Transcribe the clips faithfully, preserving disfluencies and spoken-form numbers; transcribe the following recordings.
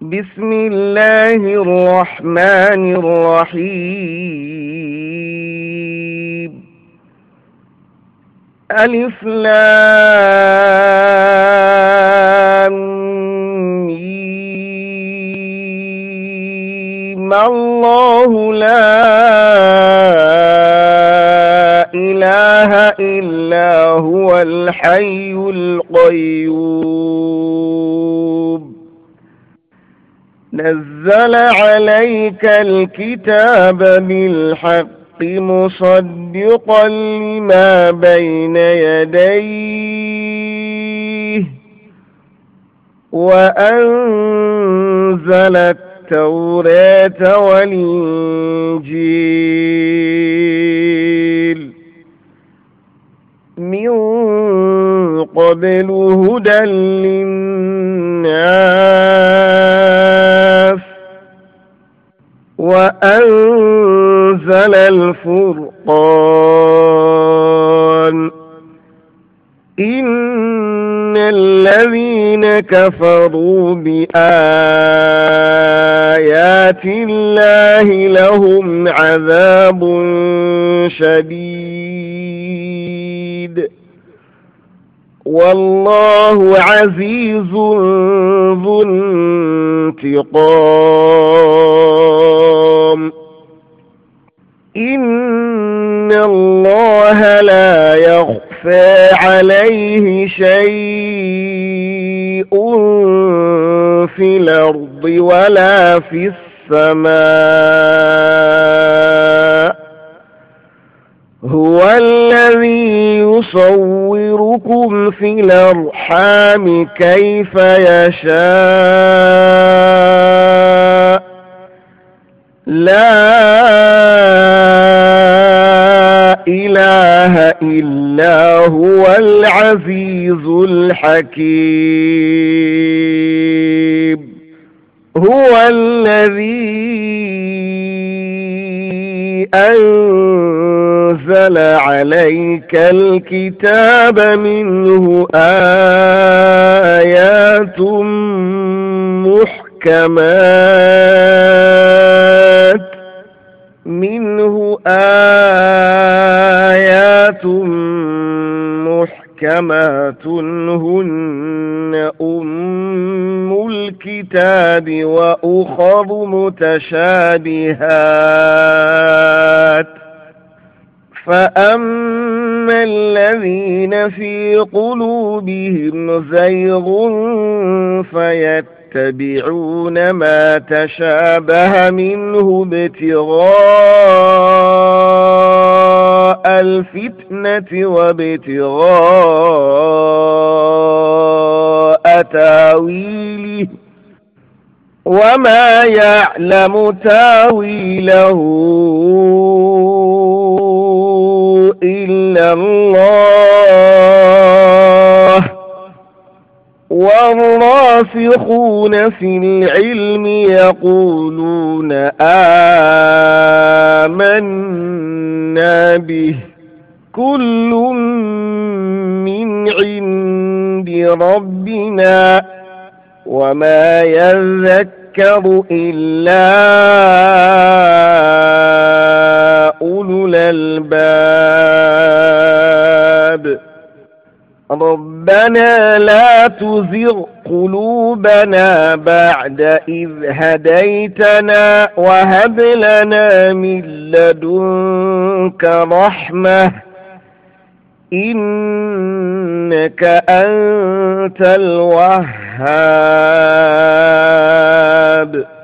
بسم الله الرحمن الرحيم. ألف لام ميم. الله لا إله إلا هو الحي القيوم. نزل عليك الكتاب بالحق مصدقا لما بين يديه وأنزل التوراة والإنجيل من قبل هدى للناس وأنزل الفرقان. إن الذين كفروا بآيات الله لهم عذاب شديد والله عزيز ذو انتقام. إن الله لا يخفى عليه شيء في الأرض ولا في السماء. هو الذي يصوركم في الأرحام كيف يشاء لا إله إلا هو العزيز الحكيم. هو الذي أنزل عليك الكتاب منه آيات محكمات منه آيات محكمات هن أم الكتاب وأخر متشابهات. فأما الذين في قلوبهم زيغ فيتبعون ما تشابه منه ابتغاء الفتنة وابتغاء تاويله وما يعلم تاويله إلا الله والراسخون في العلم يقولون آمنا به كل من عند ربنا وما يذكر إلا أولو الألباب. ربنا لا تزغ قلوبنا بعد إذ هديتنا وهب لنا من لدنك رحمة إنك أنت الوهاب.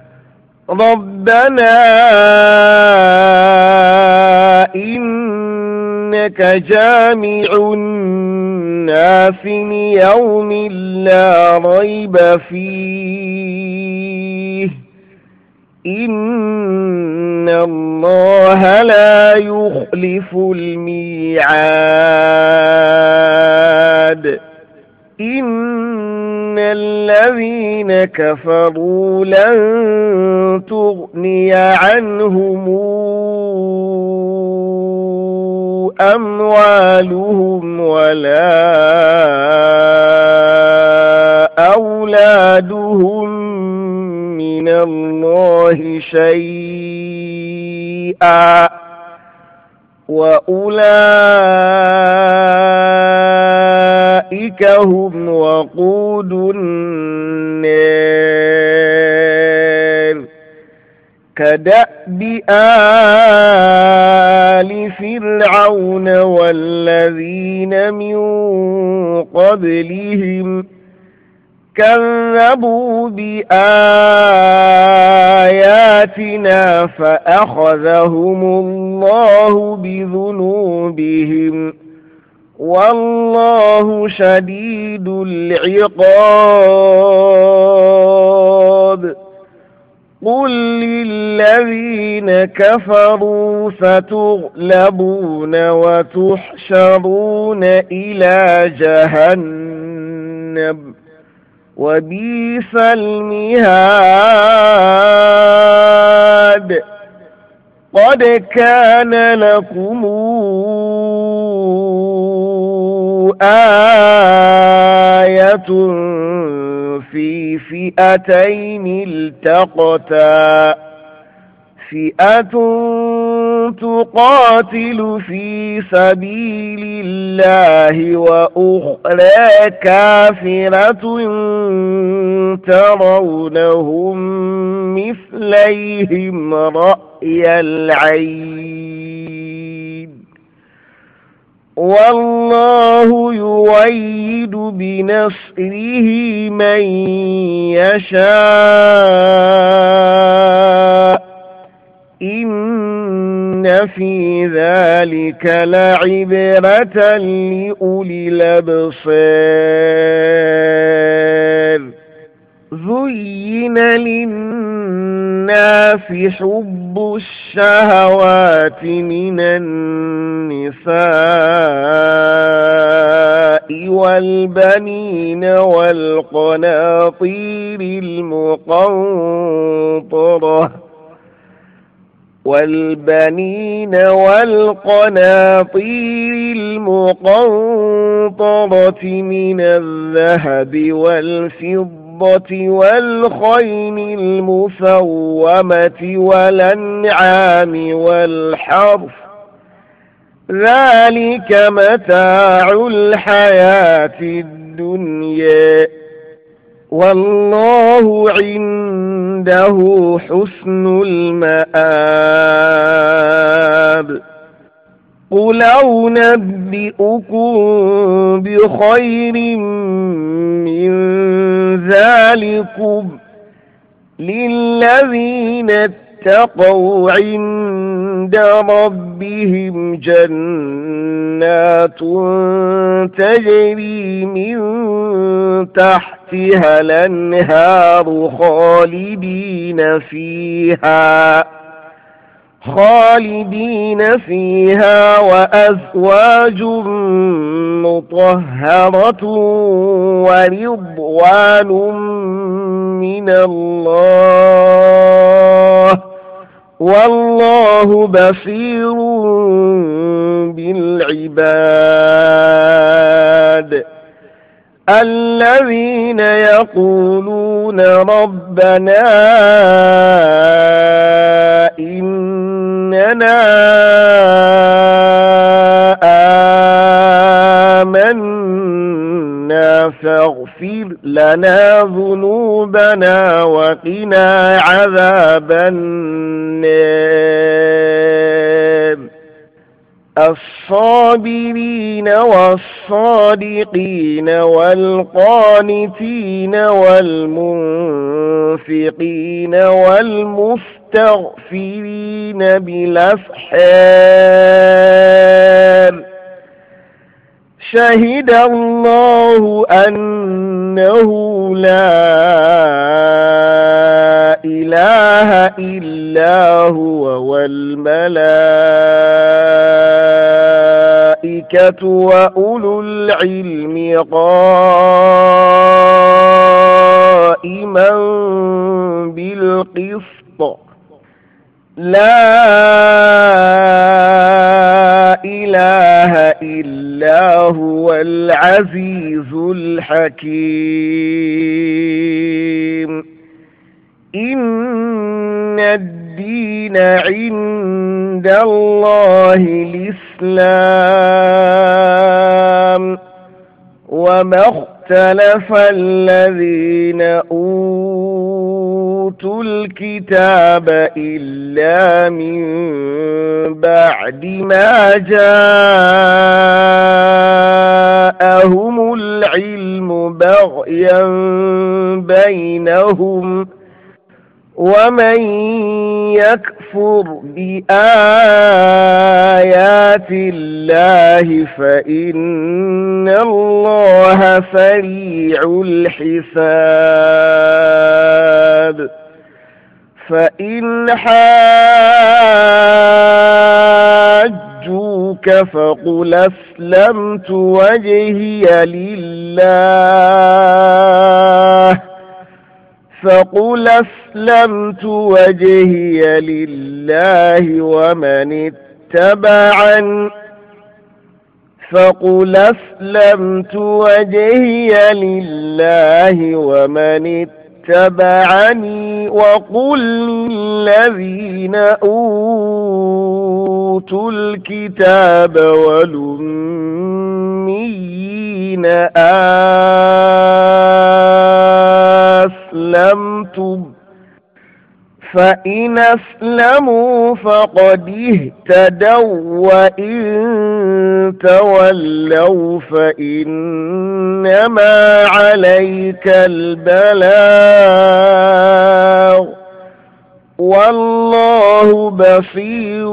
ربنا إنك جامع الناس ليوم لا ريب فيه إن الله لا يخلف الميعاد. إن الذين كفروا لن تغني عنهم أموالهم ولا أولادهم من الله شيئا وأولئك هم وقود النار كدأب آل فرعون والذين من قبلهم كذبوا بآياتنا فأخذهم الله بذنوبهم والله شديد العقاب قل للذين كفروا ستغلبون وتحشرون إلى جهنم وبئس المهاد قد كان لكم آية في فئتين التقتا فئة تقاتل في سبيل الله وأخرى كافرة ترونهم مثليهم رأي العين والله يؤيد بنصره من يشاء إن في ذلك لعبرة لأولي الأبصار زين للناس حب الشهوات من النساء والبنين والقناطير المقنطرة والبنين والقناطير المقنطرة من الذهب والفضة والخيل المسومة والأنعام والحرث ذلك متاع الحياة الدنيا والله عنده حسن المآب قل أنبئكم بخير من ذلكم للذين اتقوا عند ربهم جنات تجري من تحتها الأنهار خالدين فيها خالدين فيها وأزواج مطهرة ورضوان من الله والله بصير بالعباد الذين يقولون ربنا إننا آمنا فاغفر لنا ذنوبنا وقنا عذاب النار الصابرين والصادقين والقانتين والمنفقين والمستغفرين بالأسحار شهد الله أنه لا إله إلا هو والملائكة وأولو العلم قائما بالقسط لا إله إلا هو العزيز الحكيم الإسلام. وما اختلف الذين أوتوا الكتاب إلا من بعد ما جاءهم العلم بغيا بينهم. ومن يكفر بآيات الله فإن الله سريع الحساب. فإن حاجوك فقل أسلمت وجهي لله فقل أسلمت وجهي لله ومن اتبعني فقل أسلمت وجهي لله ومن اتبعني وقل للذين أوتوا الكتاب والأميين أسلمتم فإن أسلموا فقد اهتدوا وإن تولوا فإنما عليك البلاغ والله بصير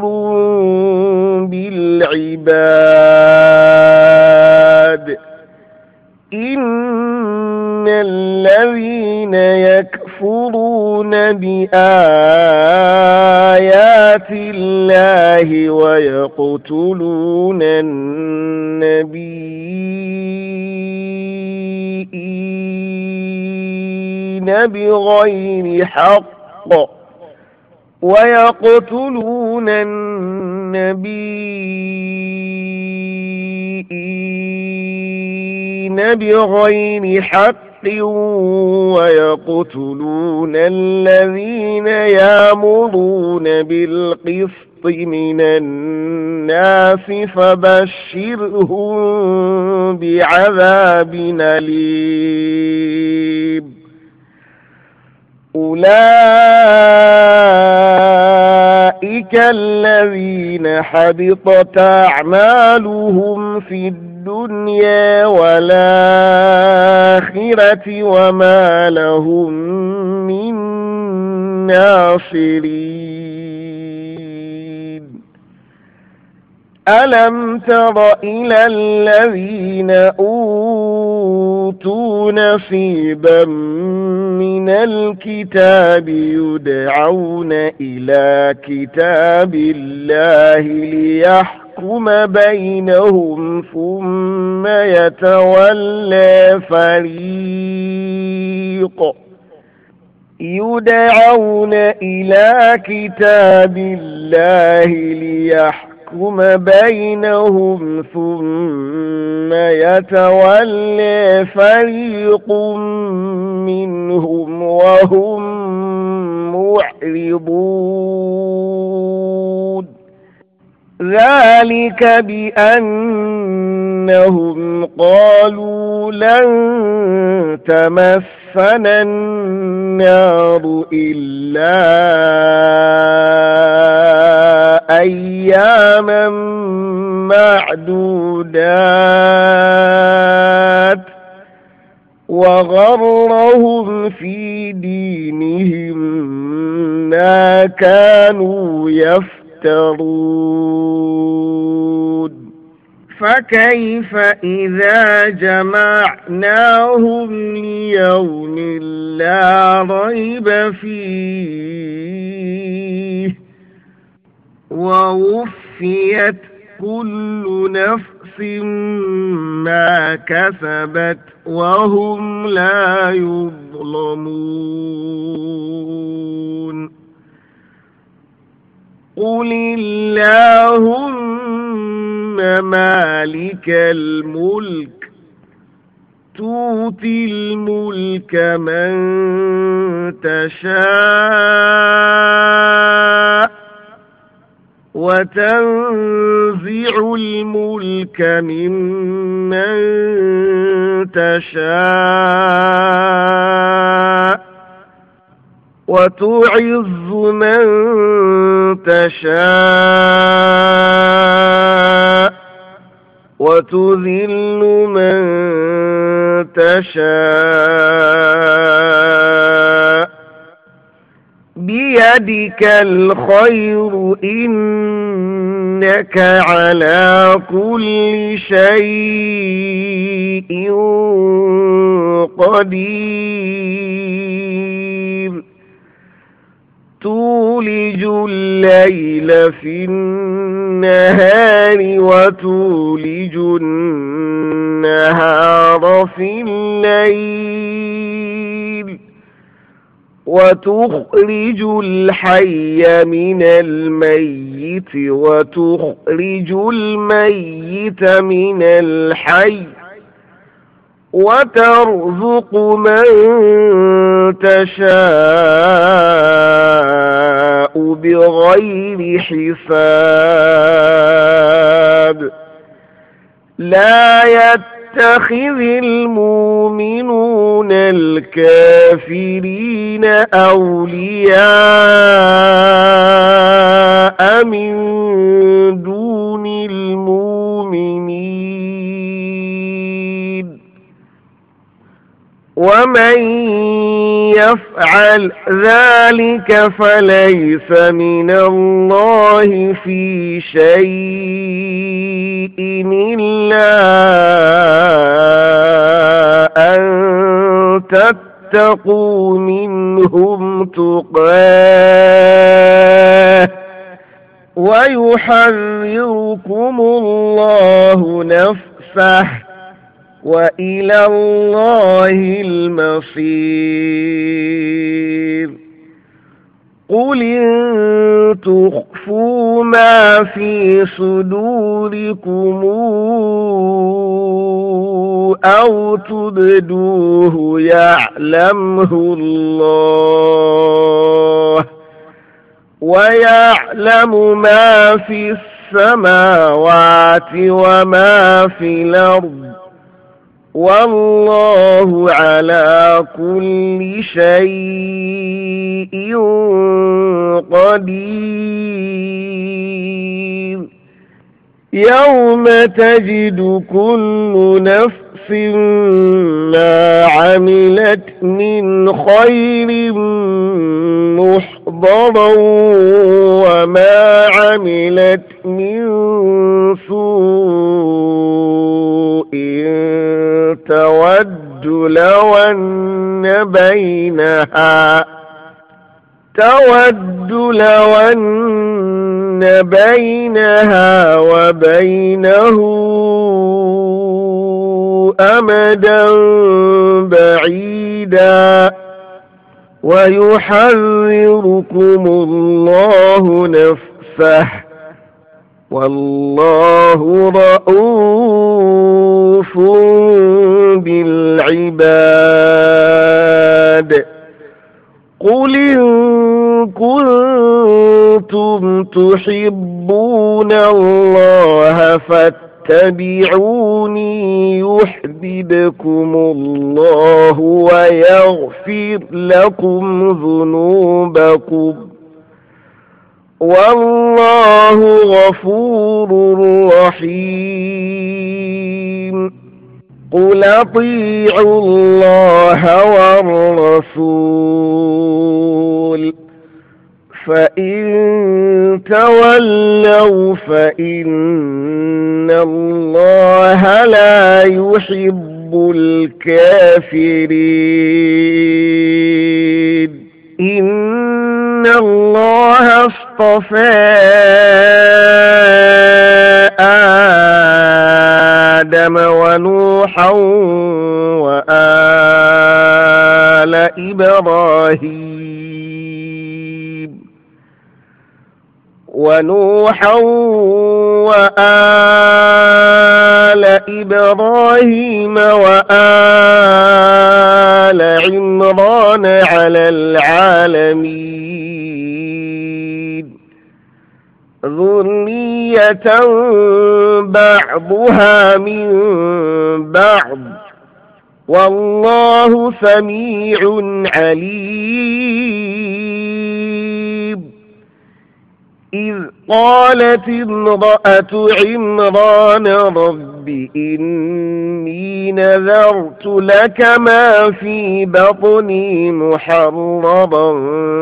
بالعباد. إن الذين يكفرون بآيات الله ويقتلون النبيين بغير حق ويقتلون النبيين بغير حق ويقتلون الذين يأمرون بالقسط من الناس فبشرهم بعذاب أليم. أولئك الذين حبطت أعمالهم في الدنيا والآخرة وما لهم من ناصرين. ألم تر إلى الذين أوتوا نصيبا من الكتاب يدعون إلى كتاب الله ليحكم بينهم ثم يتولى فريق يدعون إلى كتاب الله ليحكم بينهم ثم يتولى فريق منهم وهم معرضون. ذلك بأنهم قالوا لن تمسنا النار إلا أياما معدودات وغرهم في دينهم ما كانوا يفترون. فكيف إذا جمعناهم ليوم لا ريب فيه ووفيت كل نفس ما كسبت وهم لا يظلمون. قل اللهم مالك الملك تؤتي الملك من تشاء وتنزع الملك ممن تشاء وتعز من تشاء وتذل من تشاء بيدك الخير إنك على كل شيء قدير تولج الليل في النهار وتولج النهار في الليل وتخرج الحي من الميت وتخرج الميت من الحي وترزق من تشاء بغير حساب لا يتخذ المؤمنون الكافرين أولياء من دون المؤمنين ومن يفعل ذلك فليس من الله في شيء إلا أن تتقوا منهم تقاه ويحذركم الله نفسه وإلى الله المصير قل إن تخفوا ما في صدوركم أو تبدوه يعلمه الله ويعلم ما في السماوات وما في الأرض والله على كل شيء قدير يوم تجد كل نفس ما عملت من خير محضرا وما عملت من سوء تود لو أن بينها تود لو أن بينها وبينه أمدا بعيدا ويحذركم الله نفسه والله رءوف بالعباد قل إن كنتم تحبون الله فاتبعوني يحببكم الله ويغفر لكم ذنوبكم والله غفور رحيم قل أطيعوا الله والرسول فإن تولوا فإن الله لا يحب الكافرين إن الله اصطفى آدم ونوحا وآل إبراهيم ونوحا وآل إبراهيم وآل عمران على العالمين ذرية بعضها من بعض والله سميع عليم. إذ قالت امرأة عمران رب إني نذرت لك ما في بطني محررا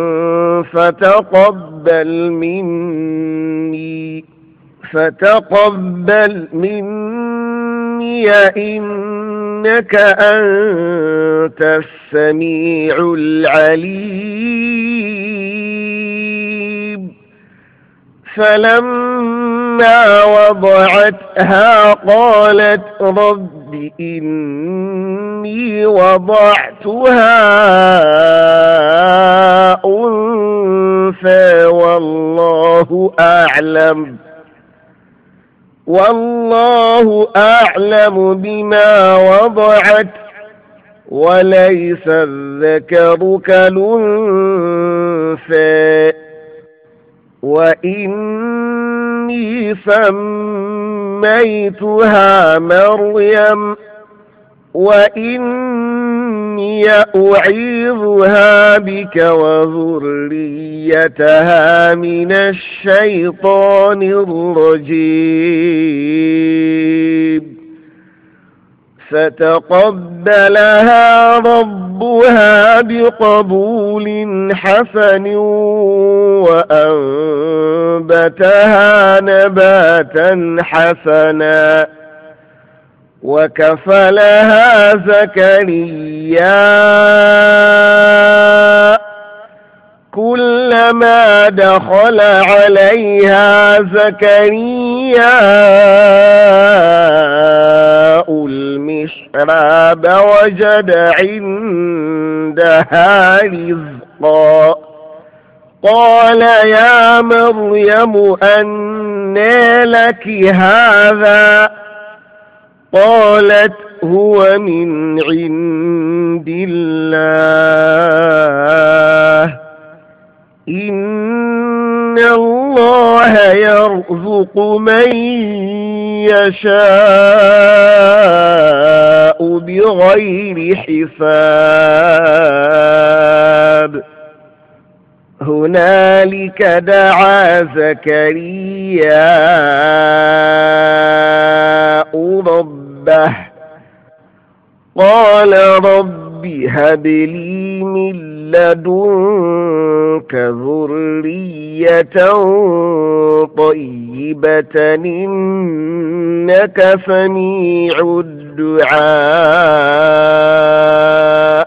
فتقبل مني فتقبل مني إنك أنت السميع العليم. فلما وضعتها قالت رب إني وضعتها أنثى والله أعلم والله أعلم بما وضعت وليس الذكر كالأنثى وإني سميتها مريم وإني أعيذها بك وذريتها من الشيطان الرجيم. فتقبلها ربها بقبول حسن وأنبتها نباتا حسنا وكفلها زكريا كلما دخل عليها زكريا المحراب وجد عندها رزقا قال يا مريم أنى لك هذا قالت هو من عند الله إن الله يرزق من يشاء بغير حساب. هنالك دعا زكريا ربه قال رب هب لي من لدنك ذرية طيبة إنك سميع الدعاء.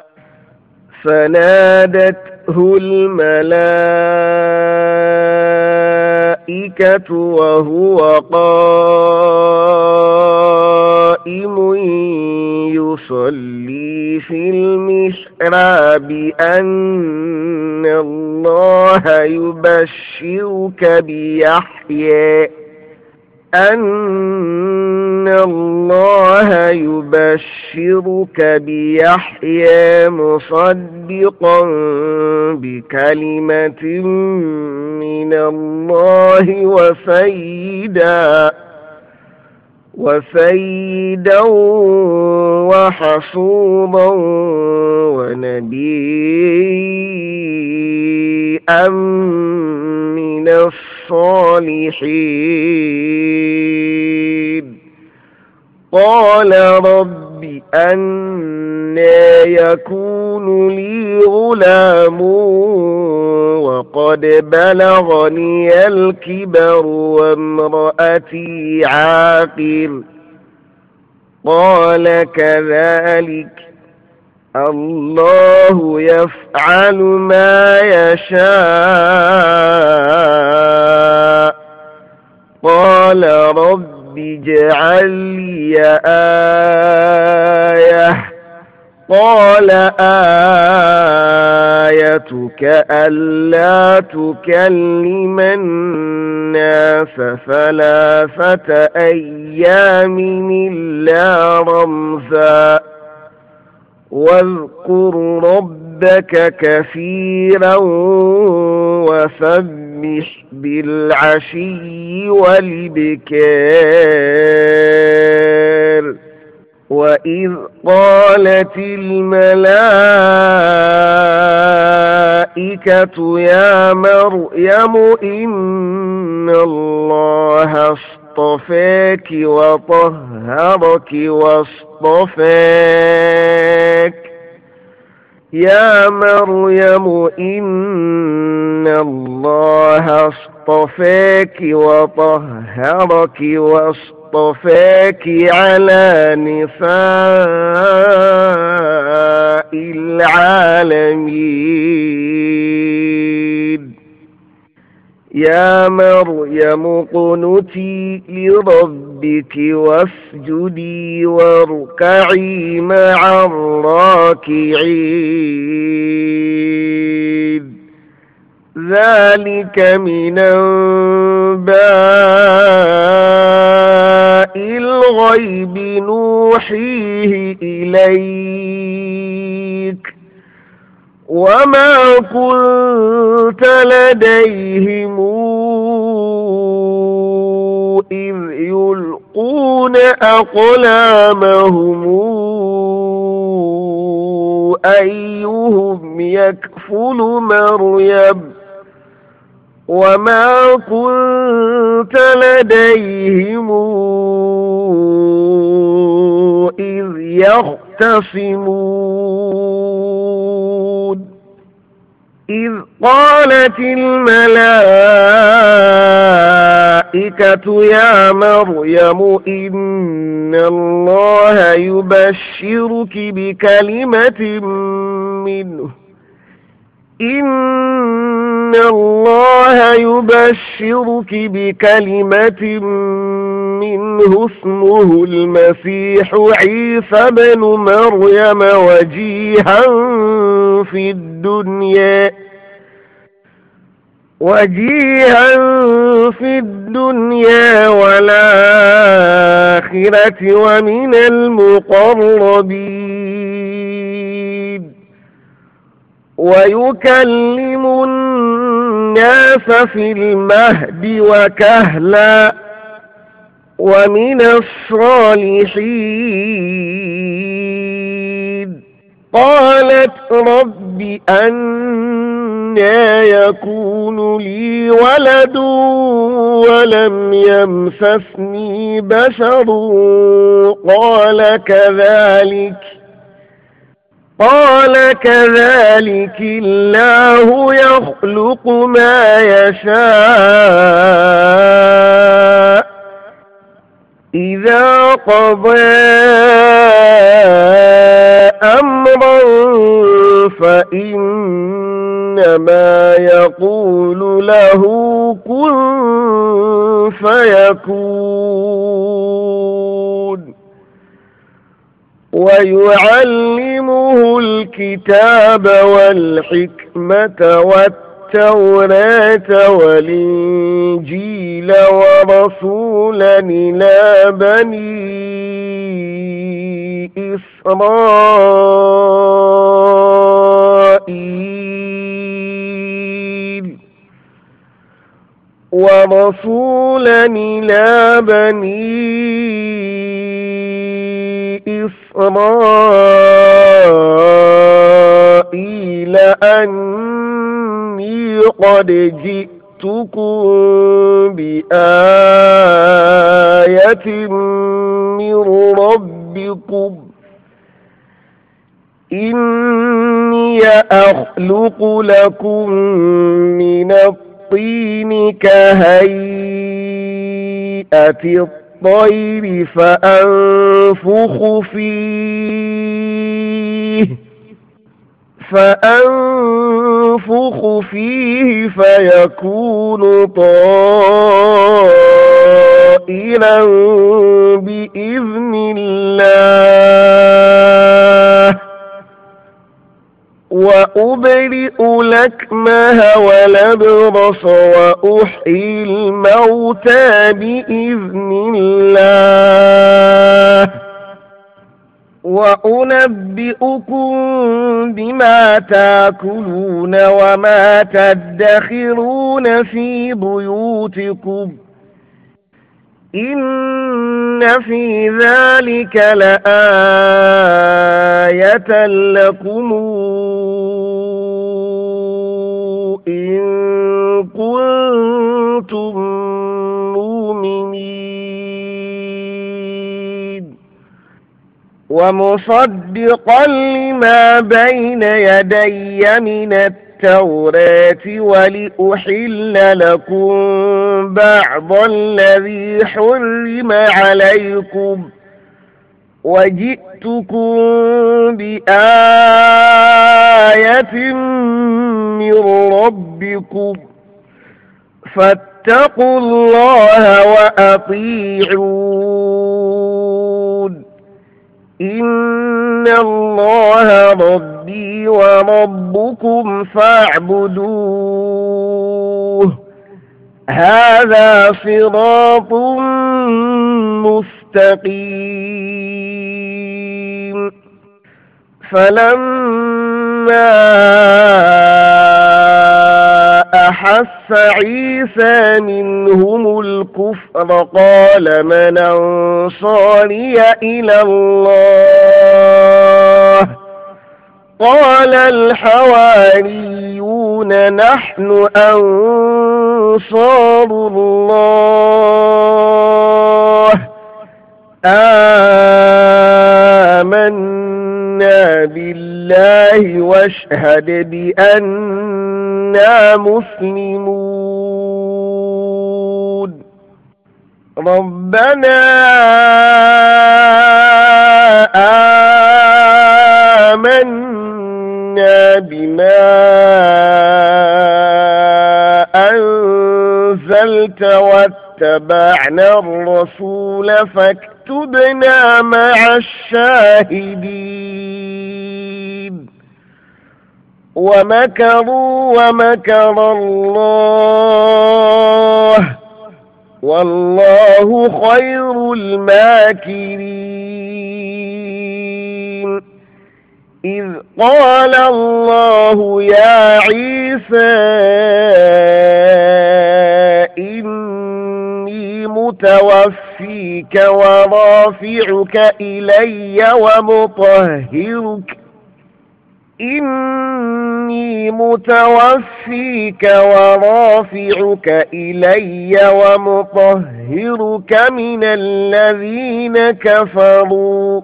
فنادته الملائكة وهو قائم يصلي في المحراب أن الله يبشرك بيحيى أن الله يبشرك بيحيى مصدقا بكلمة من الله وسيدا وسيدا وحصودا ونبيا من الصالحين. قال رب أنى يكون لي غلام وقد بلغني الكبر وامرأتي عاقر قال كذلك الله يفعل ما يشاء. قال رب اجعل لي آية قال آيتك ألا تكلم الناس ثلاثة أيام إلا رمزا واذكر ربك كثيرا وسبح فسبح بالعشي والإبكار. وإذ قالت الملائكة يا مريم إن الله اصطفاك وطهرك واصطفاك يا مريم إن الله اصطفاك وطهرك واصطفاك على نساء العالمين. يا مريم اقنتي لربك واسجدي واركعي مع الراكعين. ذلك من أنباء الغيب نوحيه إليك وما كنت لديهم إذ يلقون أقلامهم أيهم يكفل مريم وما كنت لديهم إذ يختصمون. إذ قالت الملائكة يا مريم إن الله يبشرك بكلمة منه إن الله يبشرك بكلمة منه اسمه المسيح عيسى بن مريم وجيها في الدنيا وجيها في الدنيا والآخرة ومن المقربين ويكلم الناس في المهد وكهلا ومن الصالحين. قالت رب أنى يكون لي ولد ولم يمسسني بشر قال كذلك قال كذلك الله يخلق ما يشاء إذا قضى أمرا فإنما يقول له كن فيكون. ويعلمه الكتاب والحكمة والتوراة والإنجيل ورسولا إلى بني إسرائيل ورسولا إلى بني إسرائيل أني قد جئتكم بآية من ربكم إني أخلق لكم من الطين كهيئة الطير فأنفخ فيه فأنفخ فيه فيكون طائرا بإذن الله وأبرئ الأكمه والأبرص وأحيي الموتى بإذن الله وأنبئكم بما تاكلون وما تدخرون في بيوتكم إن في ذلك لآية لكم إن كنتم مؤمنين ومصدقا لما بين يدي من التوراة ولأحل لكم بعض الذي حرم عليكم وجئتكم بآية من ربكم فاتقوا الله وأطيعون إن الله ربي وربكم فاعبدوه هذا صراط مستقيم فلما أحس عيسى منهم الكفر قال من أنصاري إلى الله قال الحواريون نحن أنصار الله آمنا بالله واشهد بأننا مسلمون ربنا آمنا بما أنزلت واتبعنا الرسول فاكتبنا مع الشاهدين ومكروا ومكر الله والله خير الماكرين إذ قال الله يا عيسى إني متوفيك ورافعك إلي ومطهرك إني متوفيك ورافعك إلي ومطهرك من الذين كفروا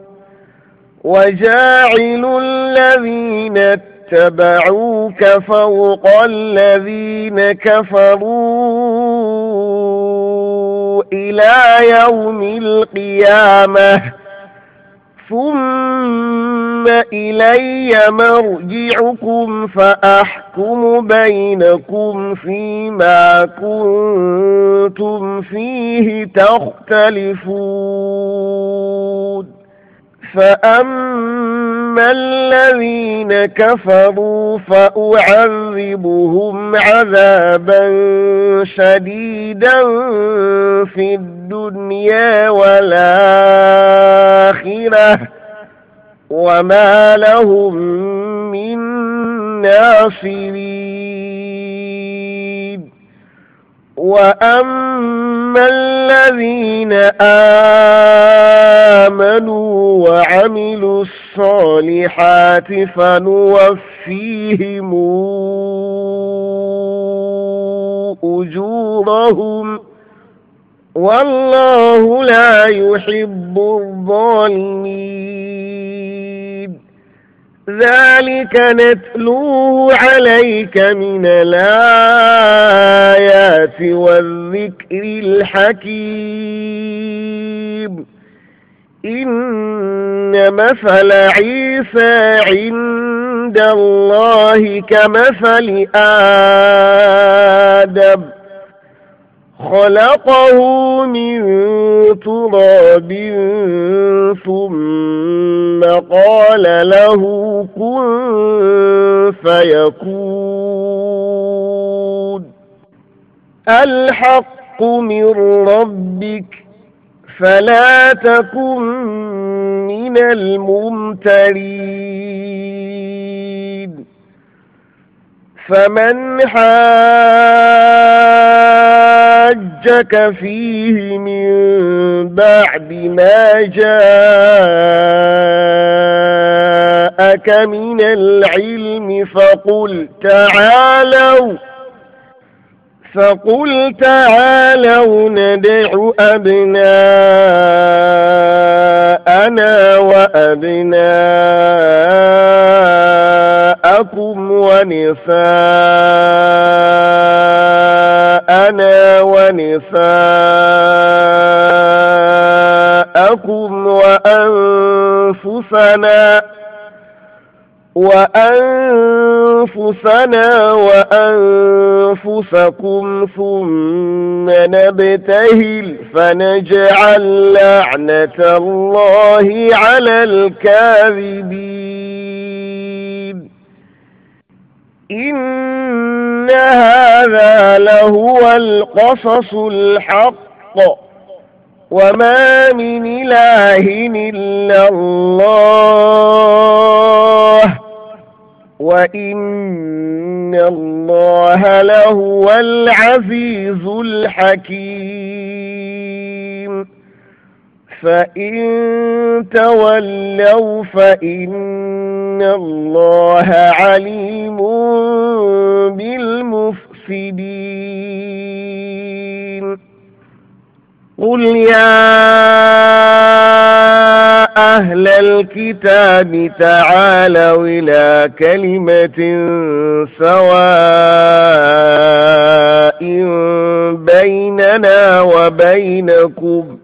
وجاعل الذين اتبعوك فوق الذين كفروا إلى يوم القيامة ثم إلي مرجعكم فأحكم بينكم فيما كنتم فيه تختلفون فأما الذين كفروا فأعذبهم عذابا شديدا في الدنيا والآخرة وما لهم من ناصرين وأما الذين آمنوا وعملوا الصالحات فنوفيهم أجورهم والله لا يحب الظالمين ذلك نتلوه عليك من الآيات والذكر الحكيم إن مثل عيسى عند الله كمثل آدم خلقه من تراب ثم قال له كن فيكون الحق من ربك فلا تكن من الممترين. فمن حاجك فيه من بعد ما جاءك من العلم فقل تعالوا فقل تعالوا ندع أبناءنا وأبناءكم ونساءنا ونساءكم وأنفسنا وأنفسنا وأنفسكم ثم نبتهل فنجعل لعنة الله على الكاذبين. إن هذا لهو القصص الحق وما من إله إلا الله وإن الله لهو العزيز الحكيم. فإن تولوا فإن الله عليم بالمفسدين. قل يا أهل الكتاب تعالوا إلى كلمة سواء بيننا وبينكم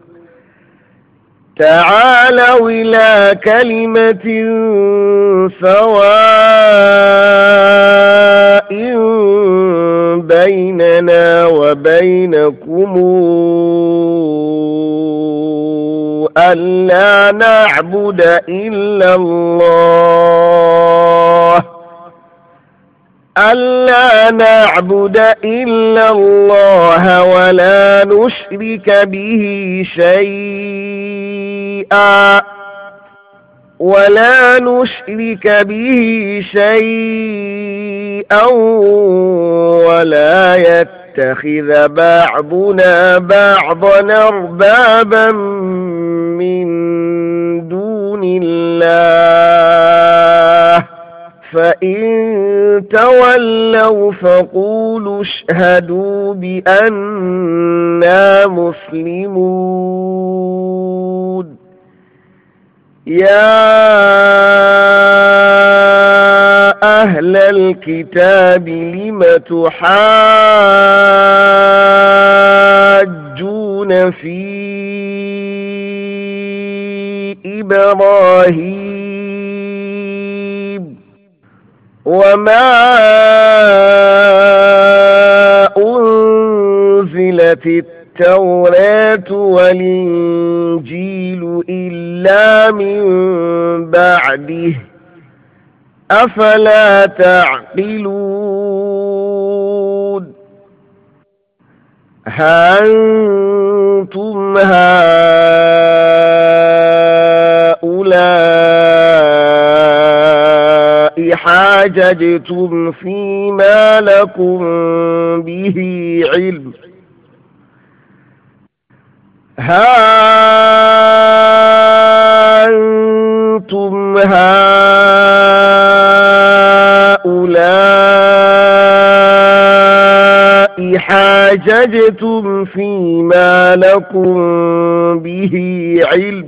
تعالوا إلى كلمة سواء بيننا وبينكم ألا نعبد إلا الله ألا نعبد إلا الله ولا نشرك به شيئا ولا نشرك به شيئا ولا يتخذ بعضنا بعضا أربابا من دون الله. فإن تولوا فقولوا اشهدوا بأننا مسلمون. يا أهل الكتاب لم تحاجون في إبراهيم وما أنزلت التوراة والإنجيل إلا من بعده أفلا تعقلون. ها أنتم هؤلاء حاججتم فيما لكم به علم ها أنتم هؤلاء حاججتم فيما لكم به علم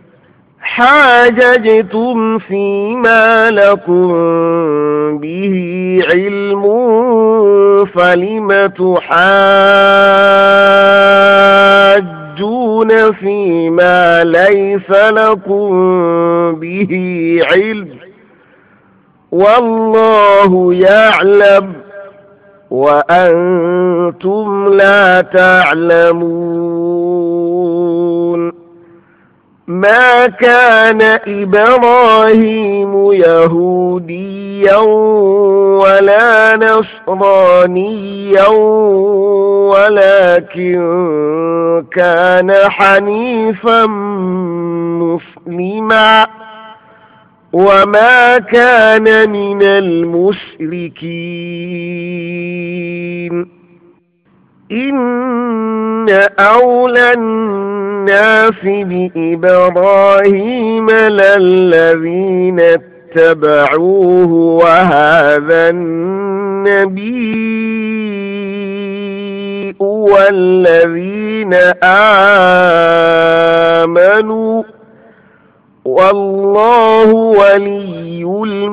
حاججتم فيما لكم به علم فلم تحاجون فيما ليس لكم به علم والله يعلم وأنتم لا تعلمون. ما كان إبراهيم يهوديا ولا نصرانيا ولكن كان حنيفا مسلما وما كان من المشركين إن أولى الناس بإبراهيم للذين اتبعوه وهذا النبي والذين آمنوا والله ولي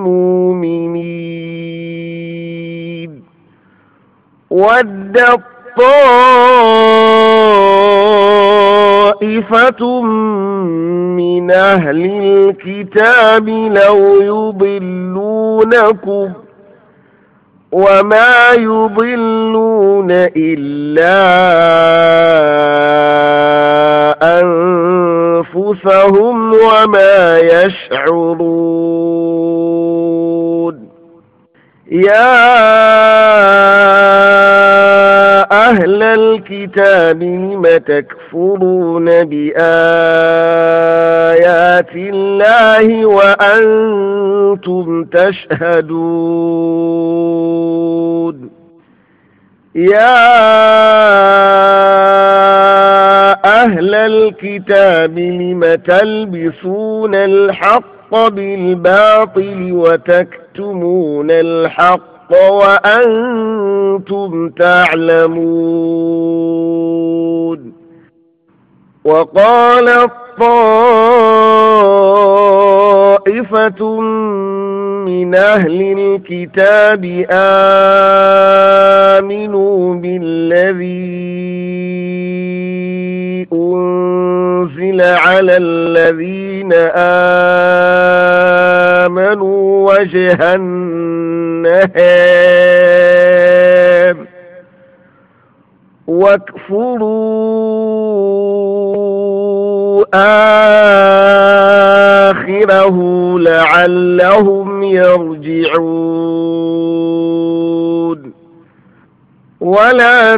المؤمنين ودت طائفة من أهل الكتاب لو يضلونكم وما يضلون إلا أنفسهم وما يشعرون يا أهل الكتاب لم تكفرون بآيات الله وأنتم تشهدون يا أهل الكتاب لم تلبسون الحق بالباطل وتكتمون الحق وأنتم تعلمون وقالت طائفة من أهل الكتاب آمنوا بالذي أنزل على الذين آمنوا وجه النهار واكفروا آخره لعلهم يرجعون ولا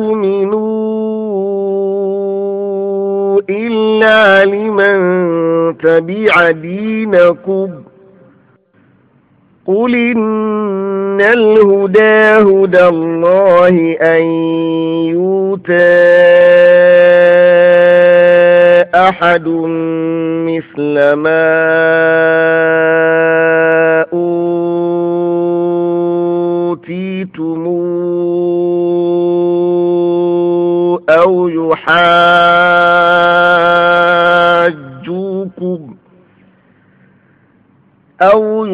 تؤمنوا إلا لمن تبع دينكم قل إن الهدى هدى الله أن يؤتى أحد مثل ما أوتيتم أو يحاجوكم أو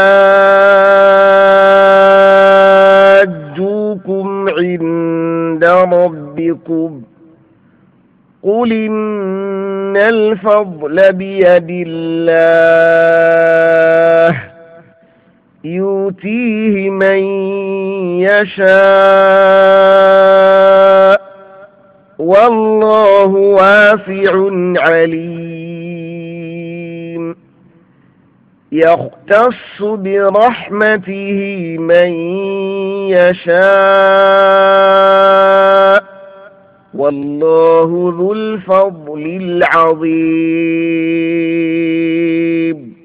يحاجوكم عند ربكم قل إن الفضل بيد الله يؤتيه من يشاء والله واسع عليم يختص برحمته من يشاء والله ذو الفضل العظيم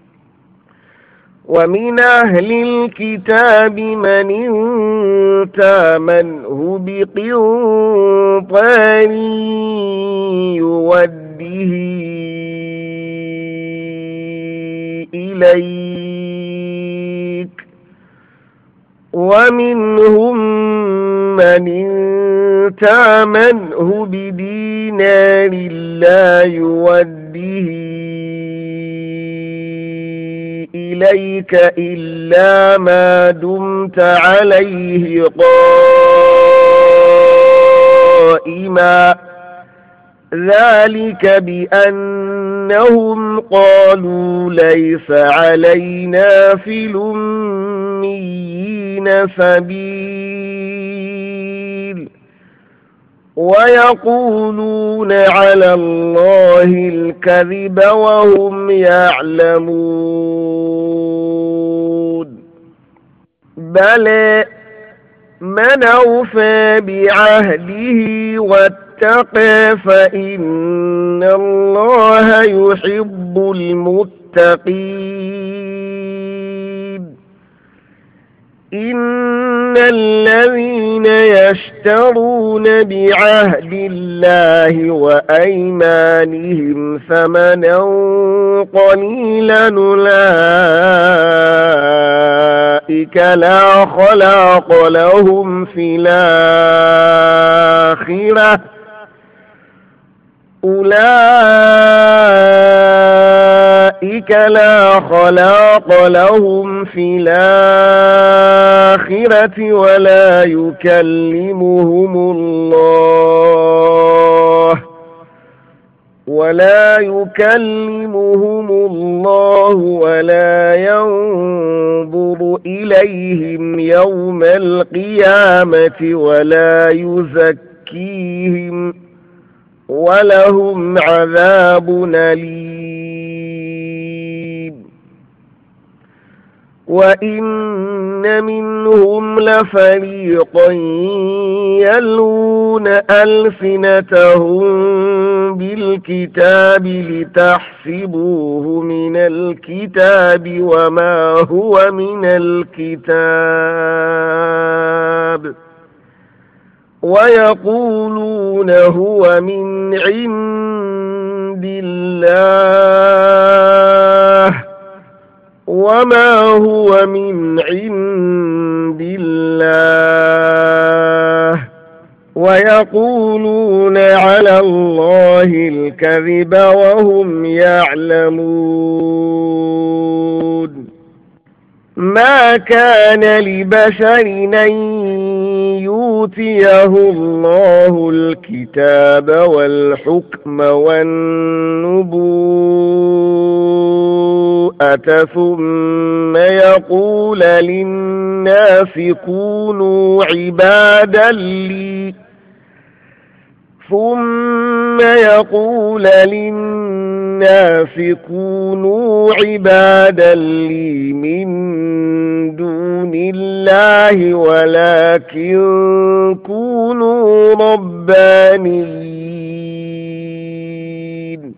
ومن أهل الكتاب من إن تامنه بقنطار يوده إليك ومنهم من إن تامنه بدينار لا يوده إليك إلا ما دمت عليه قائما ذلك بأنهم قالوا ليس علينا في الأميين سبيل ويقولون على الله الكذب وهم يعلمون بلى من أوفى بعهده واتقى فإن الله يحب المتقين إن الذين يشترون بعهد الله وأيمانهم ثمنا قليلا أولئك لا خلاق لهم في الآخرة أولئك لا خلاق لهم في الآخرة ولا يكلمهم الله ولا يكلمهم الله ولا ينظر إليهم يوم القيامة ولا يزكيهم ولهم عذاب أليم وإن منهم لفريقا يلوون ألسنتهم بالكتاب لتحسبوه من الكتاب وما هو من الكتاب ويقولون هو من عند الله وما هو من عند الله ويقولون على الله الكذب وهم يعلمون ما كان لبشر أن يؤتيه الله الكتاب والحكم والنبوءة ثم يقول للناس كونوا عبادا لي ثم يقول للناس كونوا عبادا لي من دون الله ولكن كونوا ربانيين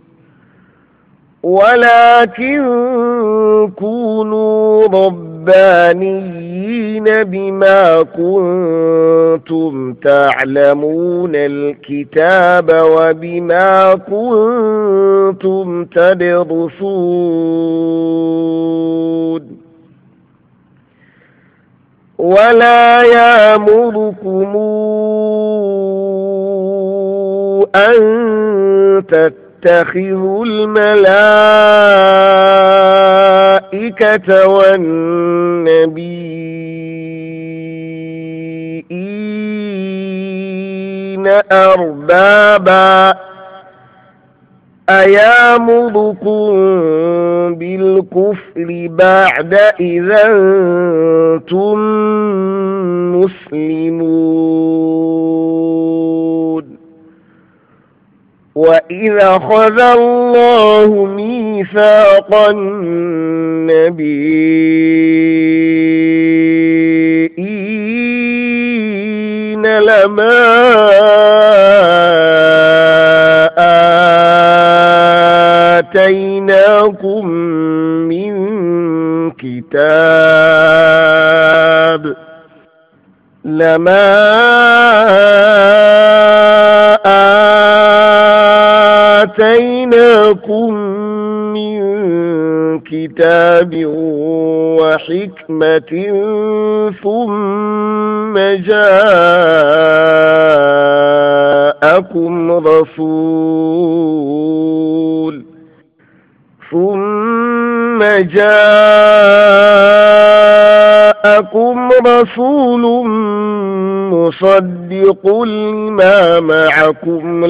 ولكن كونوا ربانيين بما كنتم تعلمون الكتاب وبما كنتم تدرسون ولا يأمركم أن تتخذوا الملائكة والنبيين أربابا أيامركم بالكفر بعد إذا أنتم مسلمون وإذا أخذ الله ميثاق النبيين لما آتيناكم من كتاب لما آتيناكم من كتاب وحكمة ثم جاءكم رسول ثم جاءكم رسول مصدق لما معكم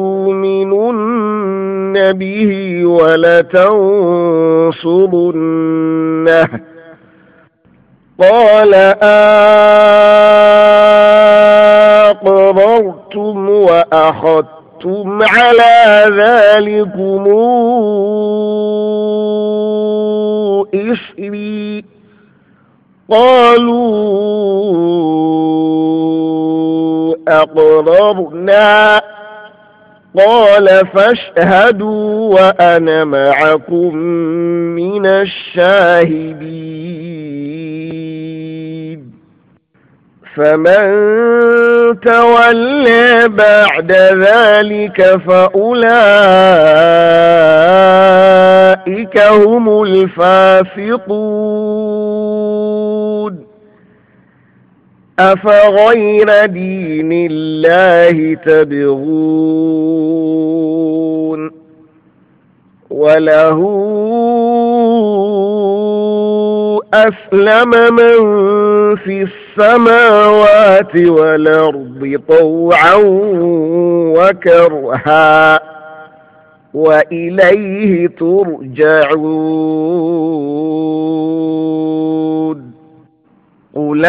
لتؤمنن به ولتنصرنه قال أقررتم وأخذتم على ذلكم إصري قالوا أقررنا قال فاشهدوا وأنا معكم من الشاهدين فمن تولى بعد ذلك فأولئك هم الفاسقون أفغير دين الله تبغون وله أسلم من في السماوات والأرض طوعا وكرها وإليه ترجعون قل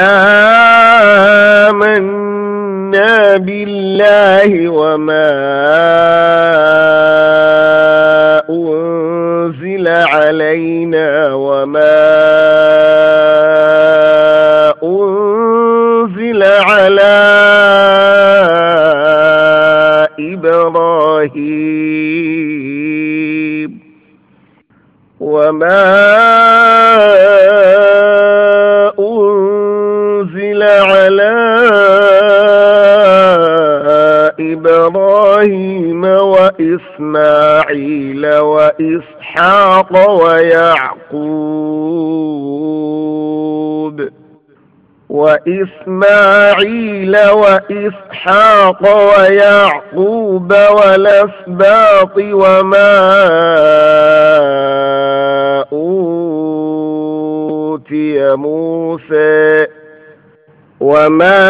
آمنا بالله وما أنزل علينا وما أنزل على إبراهيم وما أنزل على إبراهيم وإسماعيل وإسحاق ويعقوب وإسماعيل وإسحاق ويعقوب والأسباط وما أوتي موسى وما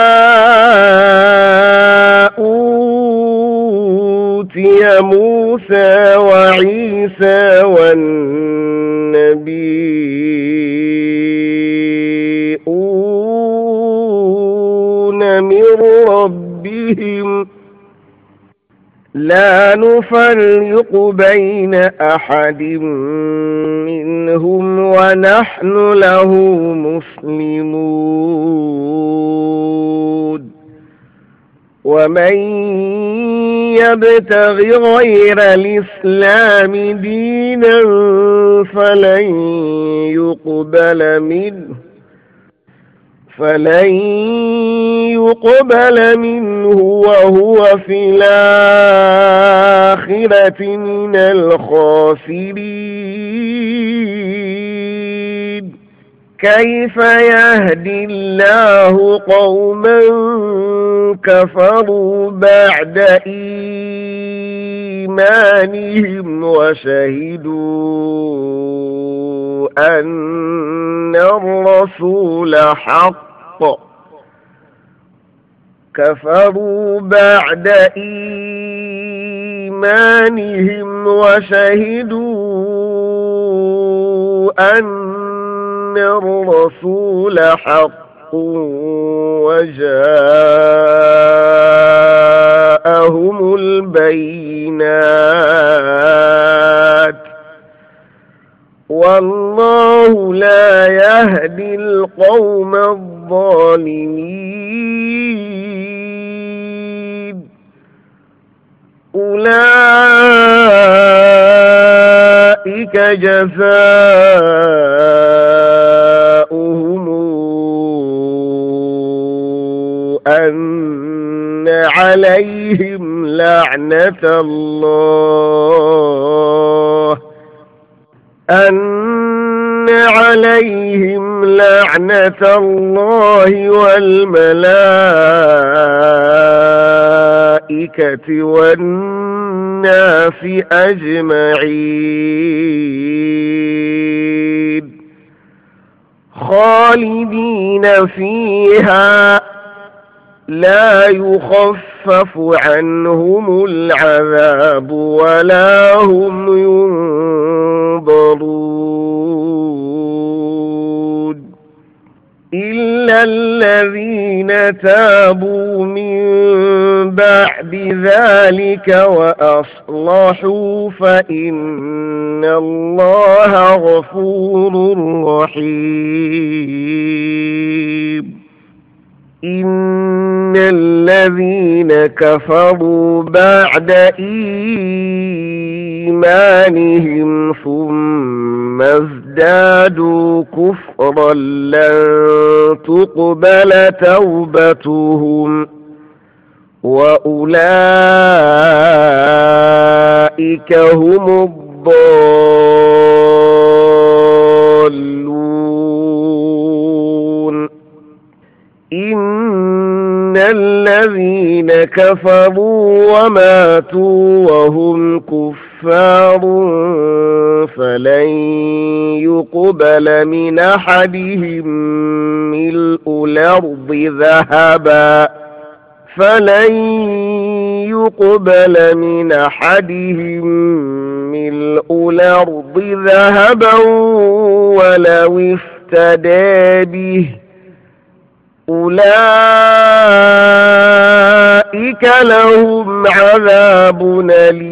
أوتي موسى وعيسى والنبيون من ربهم لا نفرق بين أحد منهم ونحن له مسلمون ومن يبتغ غير الإسلام دينا فلن يقبل منه فلن يقبل منه وهو في الآخرة من الخاسرين كيف يهدي الله قوما كفروا بعد إيمانهم وشهدوا أن الرسول حق كفروا بعد إيمانهم وشهدوا أن الرسول حق وجاءهم البينات والله لا يهدي القوم الظالمين أولئك جزاؤهم أن عليهم لعنة الله أن عليهم لعنة الله والملائكة والناس أجمعين خالدين فيها لا يخفف عنهم العذاب ولا هم ينظرون إلا الذين تابوا من بعد ذلك وأصلحوا فإن الله غفور رحيم. إن الذين كفروا بعد إيمانهم ثم ازدادوا كفرا لن تقبل توبتهم وأولئك هم الضالون. إن الذين كفروا وماتوا وهم كفار فلن يقبل من أحدهم ملء الأرض ذهبا فلن يقبل من أحدهم ملء الأرض ذهبا ولو افتدى به أولئك لهم عذاب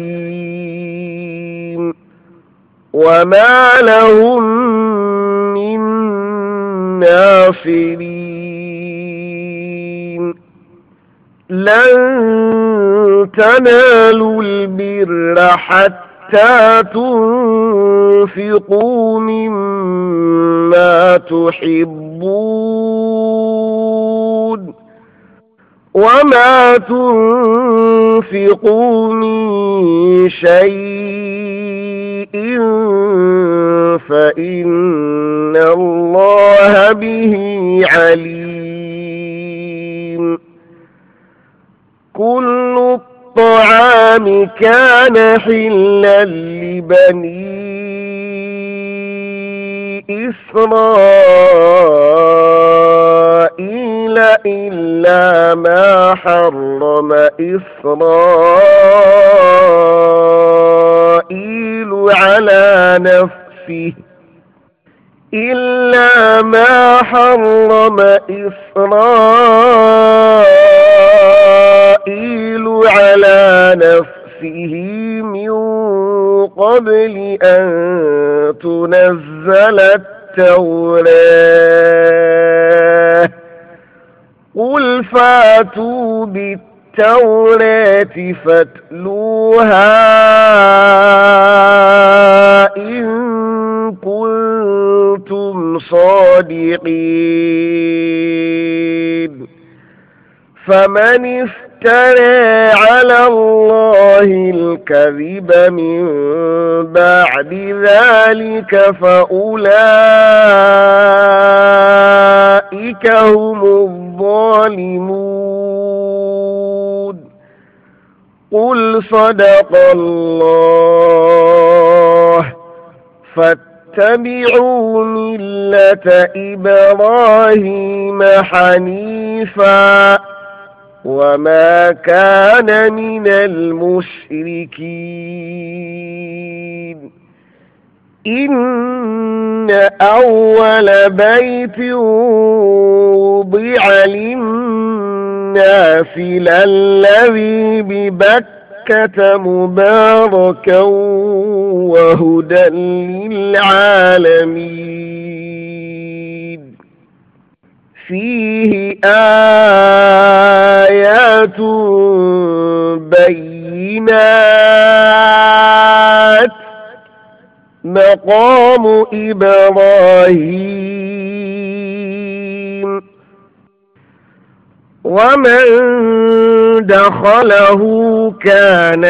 أليم وما لهم من ناصرين. لن تنالوا البر حتى تنفقوا مما تحبون وما تنفقوا من شيء فإن الله به عليم. كل الطعام كان حلا لبني إسرائيل إلا ما حرم إسرائيل على نفسه إلا ما حرم إسرائيل على نفسه من قبل أن تنزل التوراة قل فاتوا بالتوراة فاتلوها إن كنتم صادقين. فمن افترى على الله الكذب من بعد ذلك فأولئك هم الظالمون. قل صدق الله فاتبعوا ملة إبراهيم حنيفا وما كان من المشركين. إن أول بيت وضع للناس للذي ببكة مباركا وهدى للعالمين. فيه آيات بينات مقام إبراهيم ومن دخله كان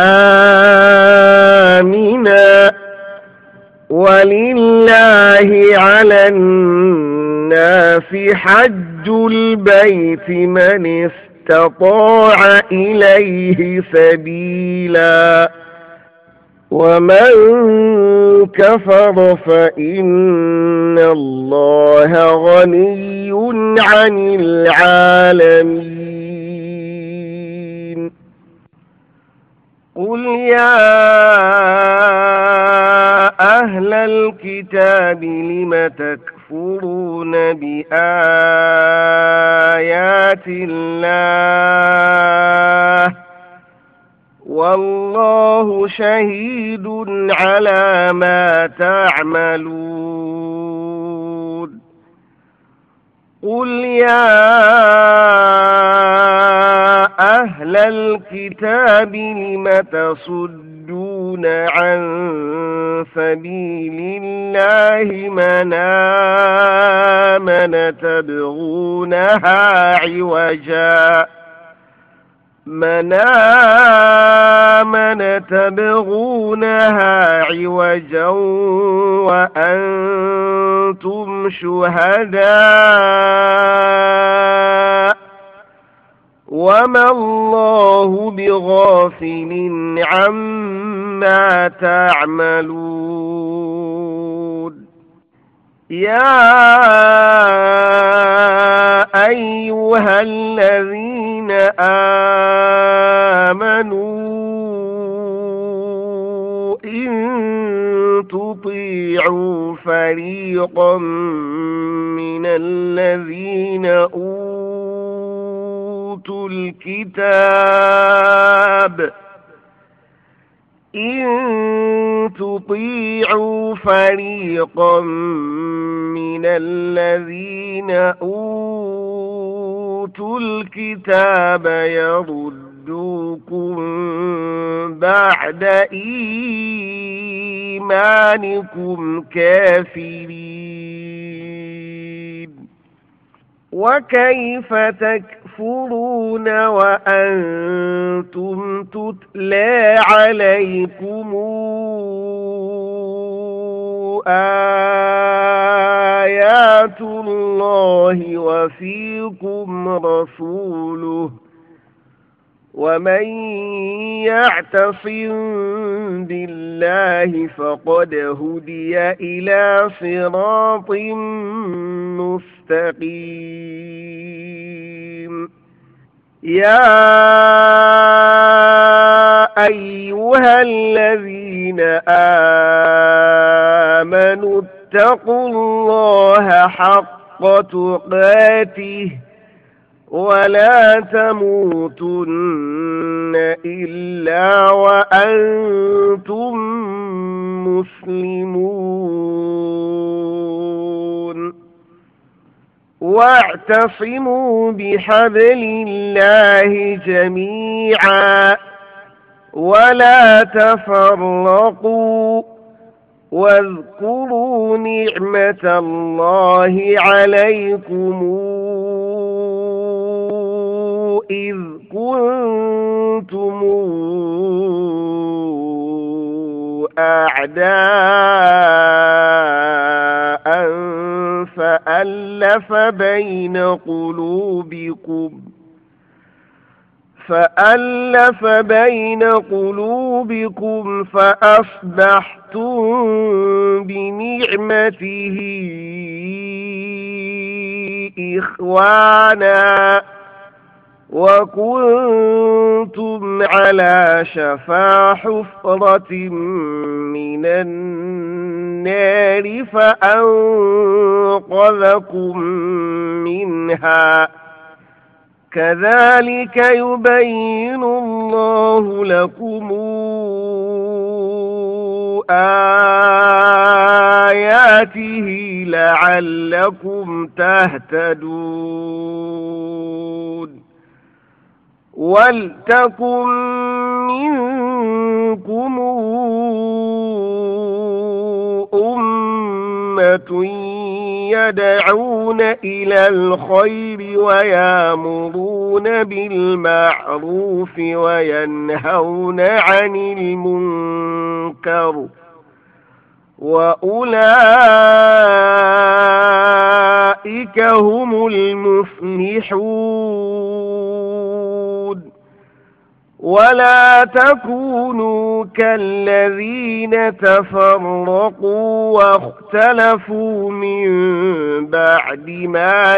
آمنا ولله على الناس حج البيت من استطاع إليه سبيلا ومن كفر فإن الله غني عن العالمين. قل يا أهل الكتاب لم تكفرون بآيات الله والله شهيد على ما تعملون قل يا أهل الكتاب لم تصدون عن سبيل الله من آمن تبغونها عوجا من آمن تبغونها عوجا وأنتم شهداء وما الله بغافل عما تعملون يا أيها الذين آمنوا إن تطيعوا فريقا من الذين أوتوا الكتاب إن تطيعوا فريقا من الذين أوتوا الكتاب يردوكم بعد إيمانكم كافرين وكيف تكفرون وأنتم تتلى عليكم آيات الله وفيكم رسوله ومن يعتصم بالله فقد هدي إلى صراط مستقيم يا أيها الذين آمنوا اتقوا الله حق تقاته ولا تموتن إلا وأنتم مسلمون واعتصموا بحبل الله جميعا ولا تفرقوا واذكروا نعمة الله عليكم إذ كنتم أعداء فألف بين قلوبكم فألف بين قلوبكم فأصبحتم بنعمته إخوانا وكنتم على شفا حفرة من النار فأنقذكم منها كذلك يبين الله لكم آياته لعلكم تهتدون ولتكن منكم أمة يدعون إلى الخير ويأمرون بالمعروف وينهون عن المنكر وأولئك هم المفلحون ولا تكونوا كالذين تفرقوا واختلفوا من بعد ما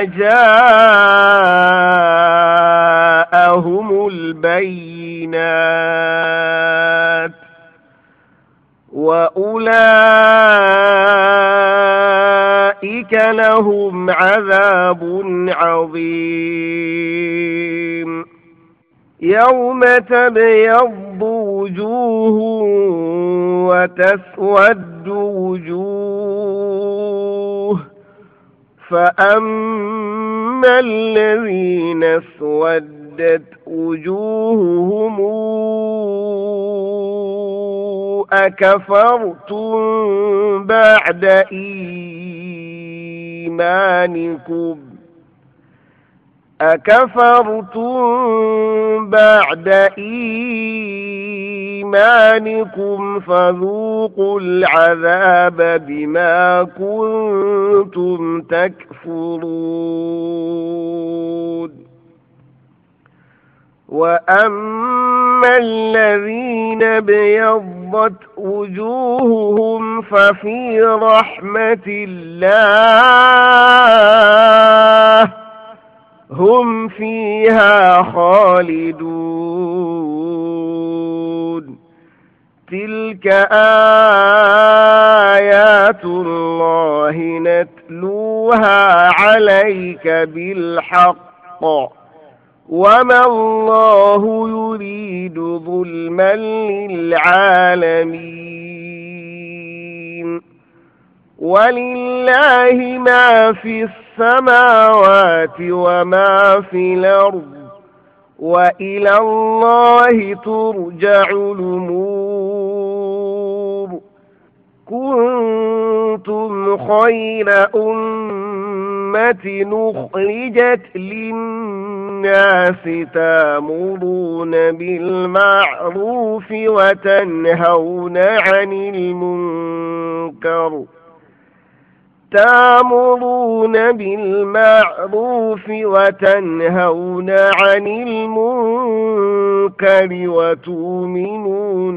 جاءهم البينات وأولئك فأولئك لهم عذاب عظيم. يوم تبيض وجوه وتسود وجوه، فأما الذين اسودت وجوههم أكفرتم بعد إيمانكم أكفرتم بعد إيمانكم فذوقوا العذاب بما كنتم تكفرون. وأما الذين ابيضت وجوههم ففي رحمة الله هم فيها خالدون. تلك آيات الله نتلوها عليك بالحق، وما الله يريد ظلما للعالمين. ولله ما في السماوات وما في الأرض، وإلى الله ترجع الأمور. كنتم خير أمة أخرجت للناس تأمرون بالمعروف وتنهون عن المنكر تأمرون بالمعروف وتنهون عن المنكر وتؤمنون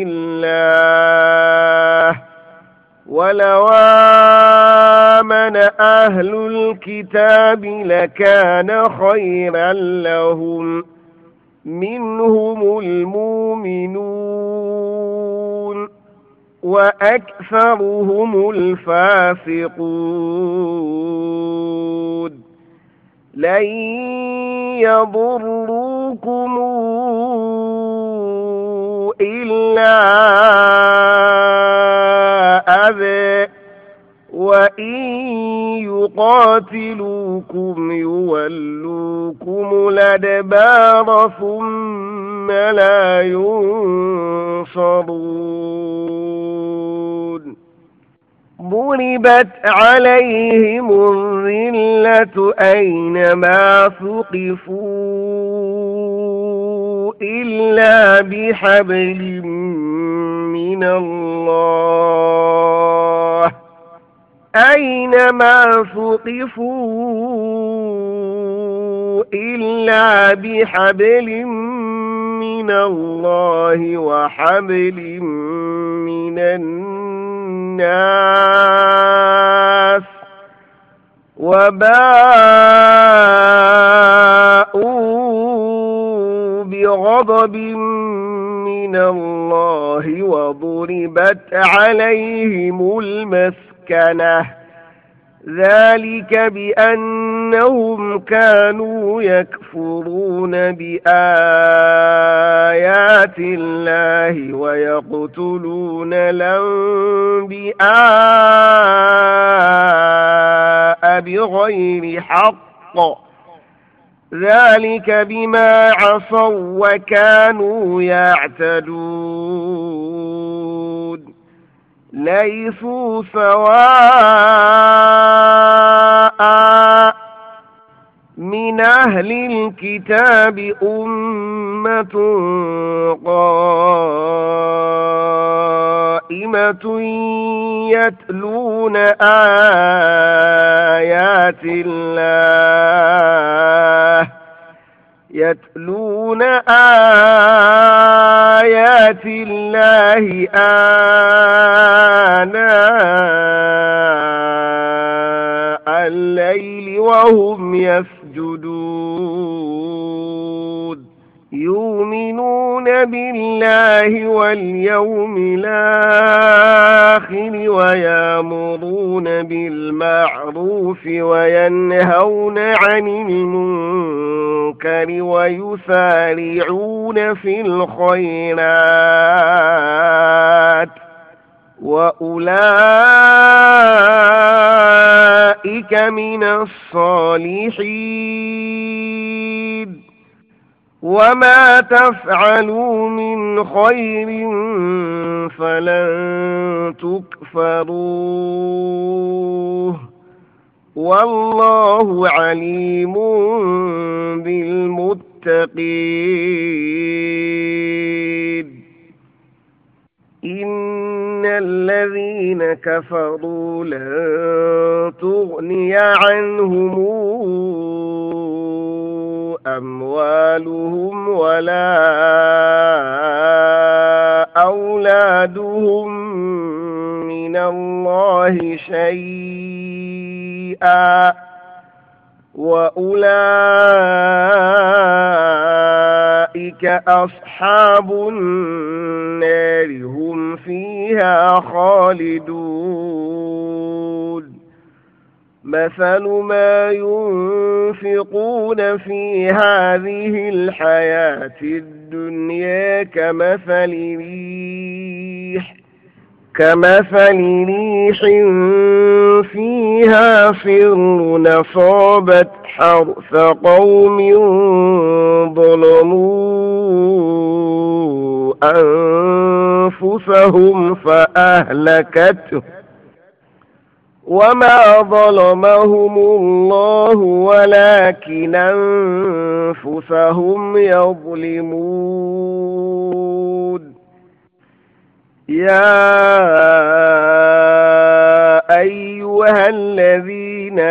بالله. ولو آمن أهل الكتاب لكان خيرا لهم، منهم المؤمنون وأكثرهم الفاسقون. لن يضروكم إلا أذى، وإن يقاتلوكم يولوكم الأدبار ثم لا ينصرون. ضربت عليهم الذلة أينما ثقفوا إلا بحبل من الله أينما ثقفوا إلا بحبل من الله وحبل من الناس، وباءوا بغضب من الله وضربت عليهم المسكنة، ذلك بأنهم كانوا يكفرون بآيات الله ويقتلون الأنبياء بغير حق، ذلك بما عصوا وكانوا يعتدون. ليسوا سواء من أهل الكتاب أمة قائمة يتلون آيات الله يتلون آيات الله آناء الليل وهم يسجدون. يؤمنون بالله واليوم الآخر ويأمرون بالمعروف وينهون عن المنكر ويسارعون في الخيرات وأولئك من الصالحين وما تفعلوا من خير فلن تكفروه والله عليم بالمتقين إن الذين كفروا لن تغني عنهم أموالهم ولا أولادهم من الله شيئا وأولئك أصحاب النار هم فيها خالدون مثل ما ينفقون في هذه الحياة الدنيا كمثل ريح كمثل ريح فيها صر أصابت حرث قوم ظلموا أنفسهم فأهلكته وما ظلمهم الله ولكن أنفسهم يظلمون يا أيها الذين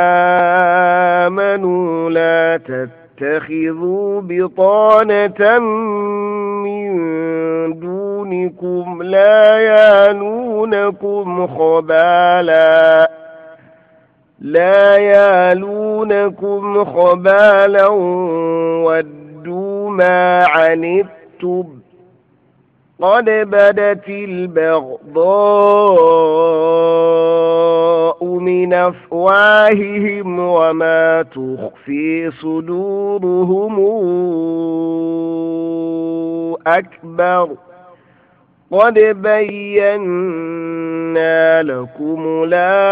آمنوا لا تتخذوا بطانة من دونكم لا يالونكم خبالا لا يالونكم خبالا ودوا ما عنتم قد بدت البغضاء من أفواههم وما تخفي صدورهم أكبر قد بينا لكم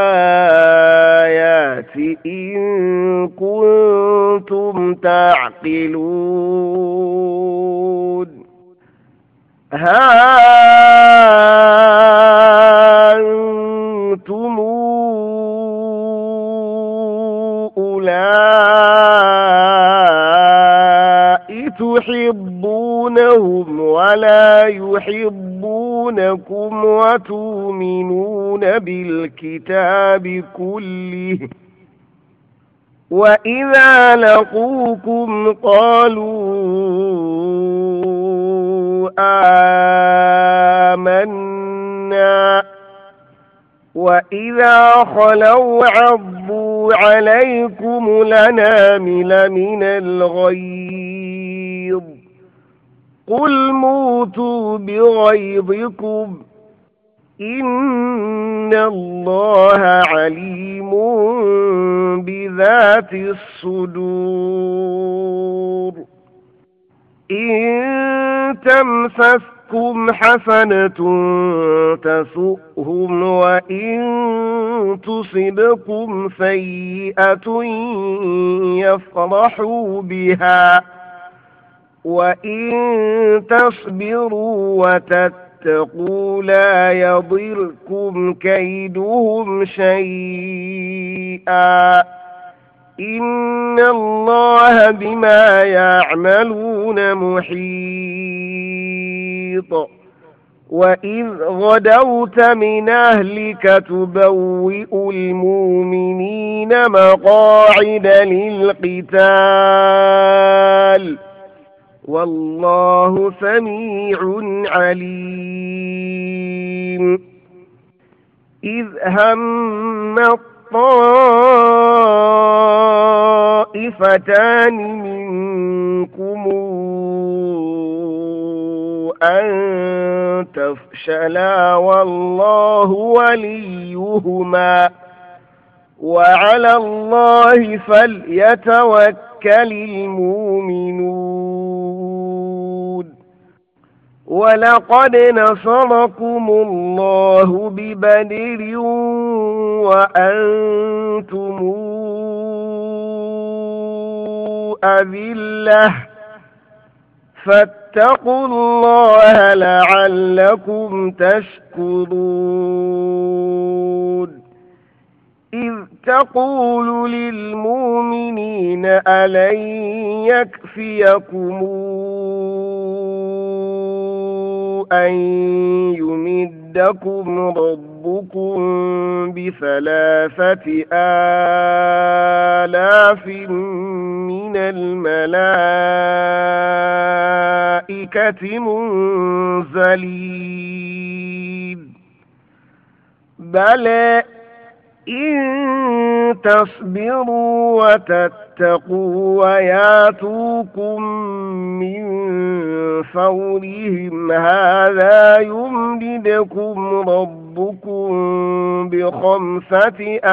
الآيات إن كنتم تعقلون ها أنتم أولئك تحبونهم ولا يحبونكم وتؤمنون بالكتاب كله وإذا لقوكم قالوا آمنا وإذا خلوا عضوا عليكم الأنامل من الغيظ قل موتوا بغيظكم إن الله عليم بذات الصدور إن تمسسكم حسنة تسؤهم وإن تصبكم سيئة يفرحوا بها وإن تصبروا وتتقوا لا يضركم كيدهم شيئا إن الله بما يعملون محيط وإذ غدوت من أهلك تبوئ المؤمنين مقاعد للقتال والله سميع عليم إذ هم الطائفتان طائفتان منكم أن تفشلا والله وليهما وعلى الله فليتوكل المؤمنون ولقد نصركم الله ببدر وأنتم أذلة فاتقوا الله لعلكم تشكرون إذ تقول للمؤمنين ألن يكفيكم أن يمدكم ربكم بثلاثة آلاف من الملائكة منزلين بلى إن تصبروا وتتقوا وياتوكم من فورهم هذا يمددكم ربكم بخمسة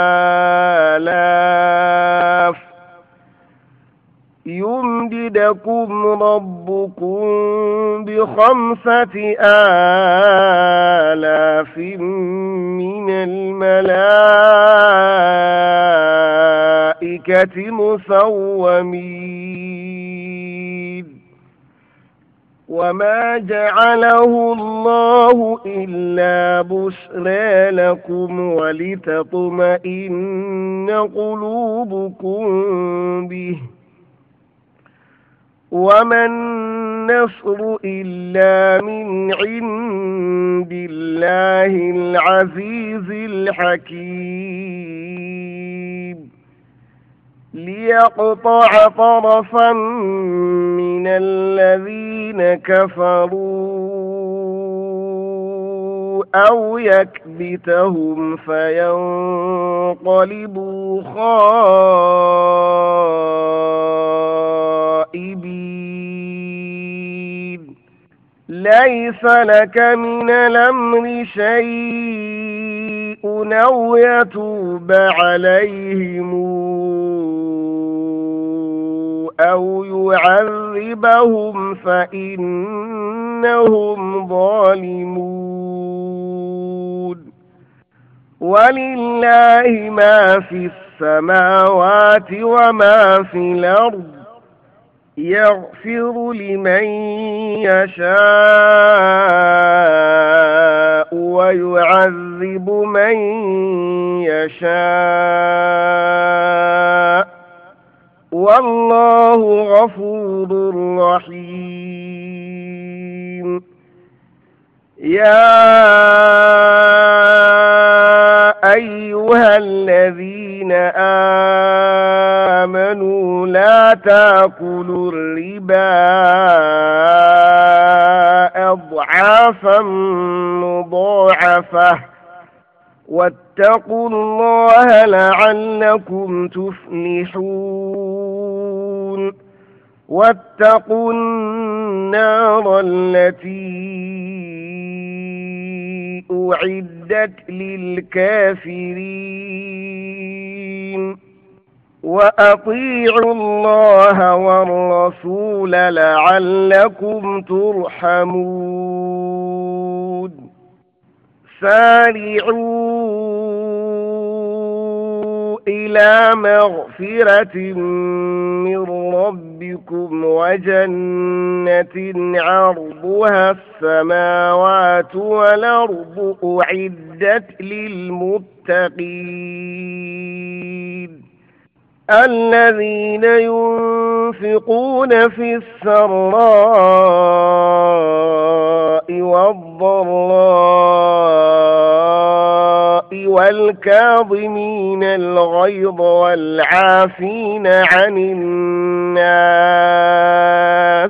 آلاف يمددكم ربكم بخمسة آلاف من الملائكة مسومين وما جعله الله إلا بشرى لكم ولتطمئن قلوبكم به وما النصر إلا من عند الله العزيز الحكيم ليقطع طرفا من الذين كفروا أو يكبتهم فينقلبوا خائبين ليس لك من الأمر شيء أو يتوب عليهم أو يعذبهم فإنهم ظالمون ولله ما في السماوات وما في الأرض يغفر لمن يشاء ويعذب من يشاء والله غفور رحيم يا أيها الذين آمنوا لا تأكلوا الربا أضعافا مضاعفة واتقوا الله لعلكم تفلحون واتقوا النار التي أعدت للكافرين وأطيعوا الله والرسول لعلكم ترحمون سارعوا إلى مغفرة من ربكم وجنة عرضها السماوات والأرض أعدت للمتقين الذين ينفقون في السراء والضراء والكاظمين الغيظ والعافين عن الناس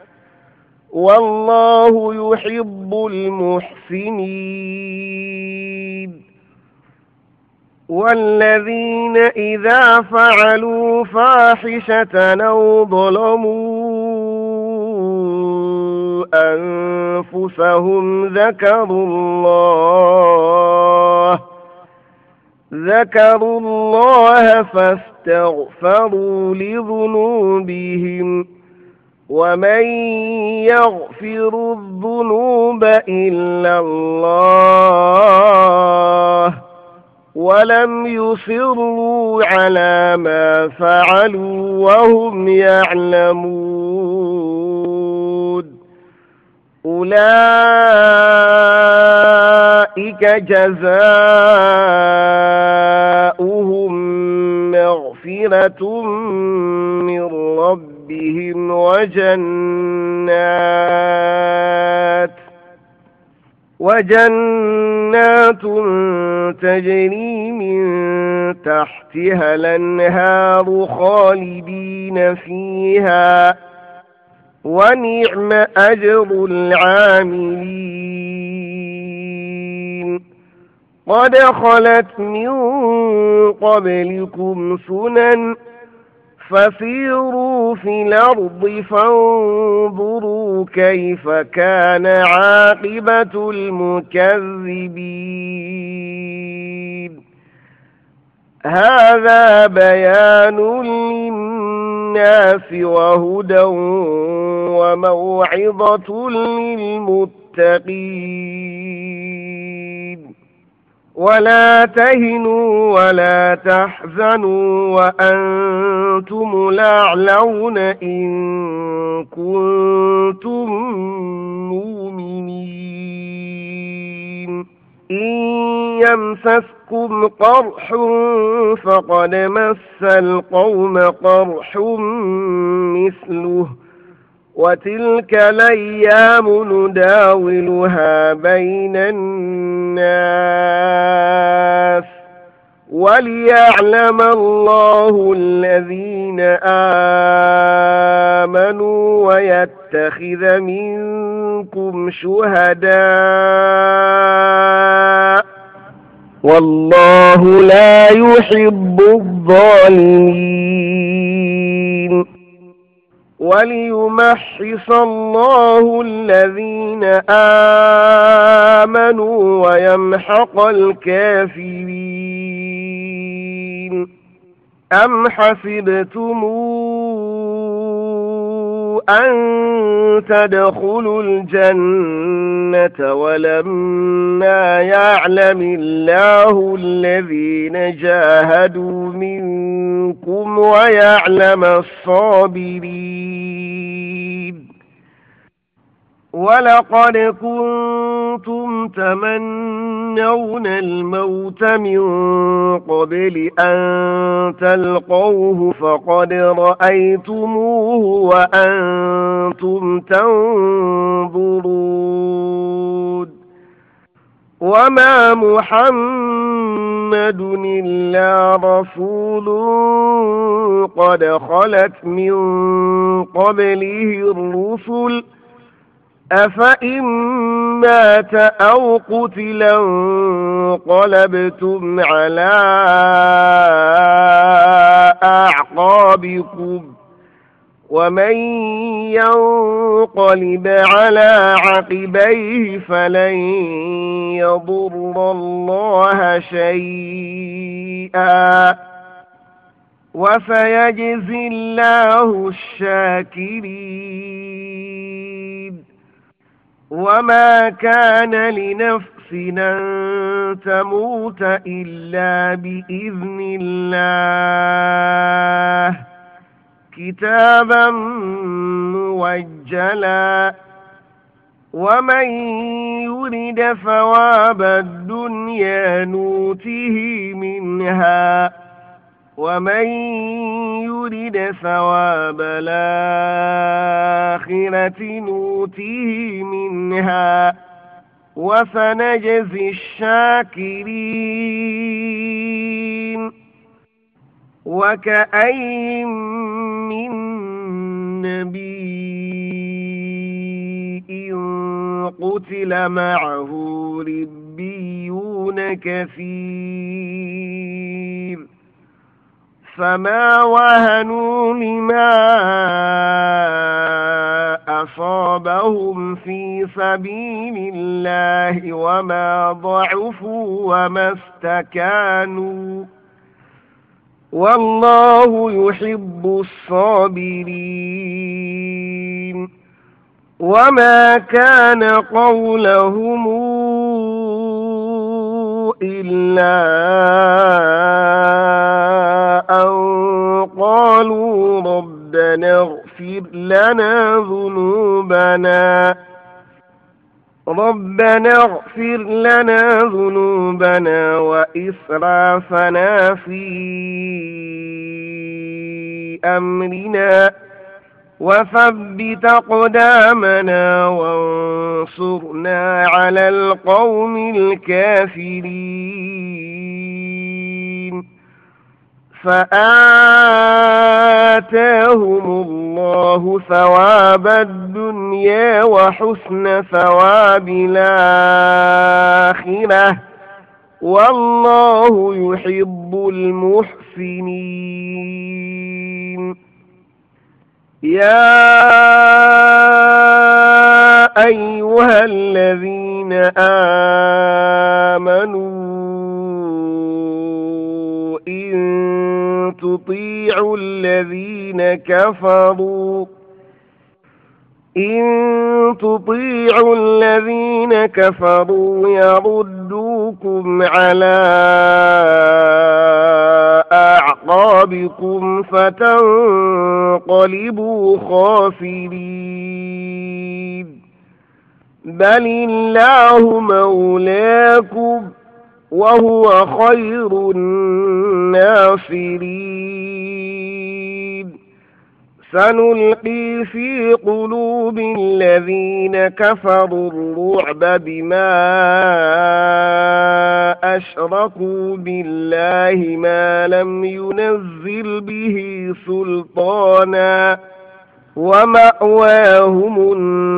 والله يحب المحسنين والذين إذا فعلوا فاحشة أو ظلموا أنفسهم ذكروا الله ذكروا الله فاستغفروا لذنوبهم ومن يغفر الذنوب إلا الله ولم يصروا على ما فعلوا وهم يعلمون أولئك جزاؤهم مغفرة من ربهم وجنات وجنات تجري من تحتها الأنهار خالدين فيها ونعم أجر العاملين قد خلت من قبلكم سنن فسيروا في الأرض فانظروا كيف كان عاقبة المكذبين هذا بيان للناس وهدى وموعظة للمتقين ولا تهنوا ولا تحزنوا وأنتم الأعلون إن كنتم مؤمنين إن يمسسكم قرح فقد مس القوم قرح مثله وتلك الأيام نداولها بين الناس وليعلم الله الذين آمنوا ويتخذ منكم شهداء والله لا يحب الظالمين وليمحص الله الذين آمنوا ويمحق الكافرين أم حسبتم أن تدخلوا الجنة ولما يعلم الله الذين جاهدوا منكم ويعلم الصابرين ولقد كنتم تمنون الموت من قبل أن تلقوه فقد رأيتموه وأنتم تنظرون وما محمد إلا رسول قد خلت من قبله الرسل أفإن مات أو قتل انقلبتم على أعقابكم ومن ينقلب على عقبيه فلن يضر الله شيئا وسيجزي الله الشاكرين وما كان لنفس أن تموت إلا بإذن الله كتابا موجلا ومن يرد ثواب الدنيا نوته منها ومن يرد ثواب الآخرة نوته منها وسنجزي الشاكرين وكأين من نبي قتل معه ربيون يعلمون كثير فما وهنوا لما أصابهم في سبيل الله وما ضعفوا وما استكانوا والله يحب الصابرين وما كان قولهم إلا أن قالوا ربنا اغفر لنا ذنوبنا ربنا اغفر لنا ذنوبنا وإسرافنا في أمرنا وثبت أقدامنا وانصرنا على القوم الكافرين فآتاهم الله ثواب الدنيا وحسن ثواب الآخرة والله يحب المحسنين يا أيها الذين آمنوا إن تطيعوا الذين كفروا إن تطيعوا الذين كفروا يردوكم على أعقابكم فتنقلبوا خاسرين بل الله مولاكم وهو خير الناصرين سنلقي في قلوب الذين كفروا الرعب بما أشركوا بالله ما لم ينزل به سلطانا ومأواهم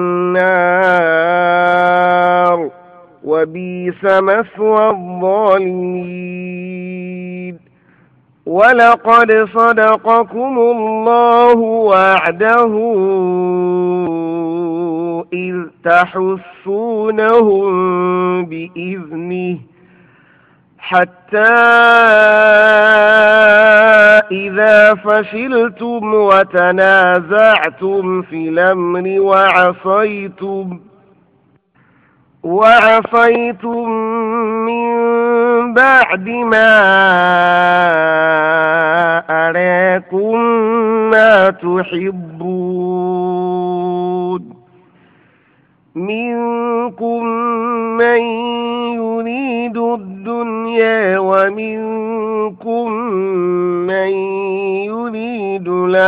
النار وبئس مثوى الظالمين ولقد صدقكم الله وعده إذ تحسونهم بإذنه حتى إذا فشلتم وتنازعتم في الأمر وعصيتم وعصيتم من بعد ما أراكم ما تحبون منكم من يريد الدنيا ومنكم من يريد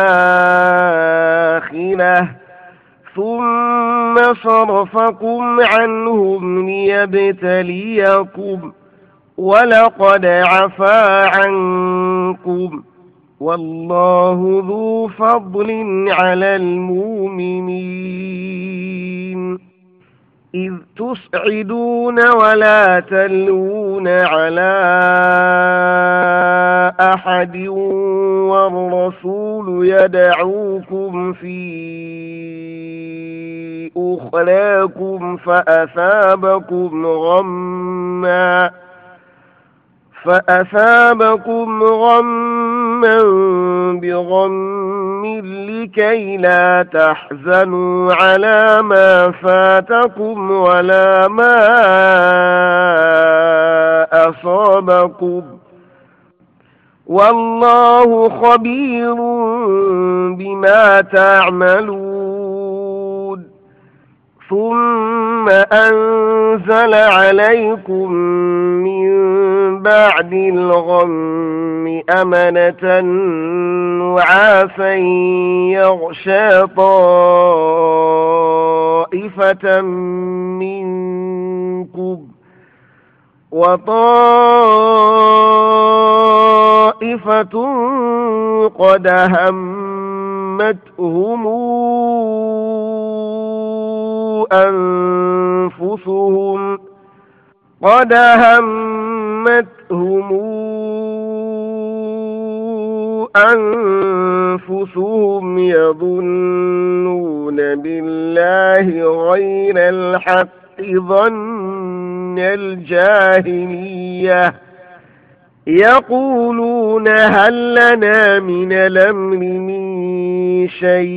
الآخرة ثم صرفكم عنهم ليبتليكم ولقد عفا عنكم والله ذو فضل على المؤمنين إذ تصعدون ولا تلوون على أحد والرسول يدعوكم في أخراكم فأثابكم غمّا فأثابكم غمّا بغم لكي لا تحزنوا على ما فاتكم ولا ما أصابكم والله خبير بما تعملون ثم أنزل عليكم من بعد الغم أمنة نعاسا يغشى طائفة منكم وطائفة قد همتهم أنفسهم قد هم ظلمتهم أنفسهم يظنون بالله غير الحق ظن الجاهلية يقولون هل لنا من الأمر من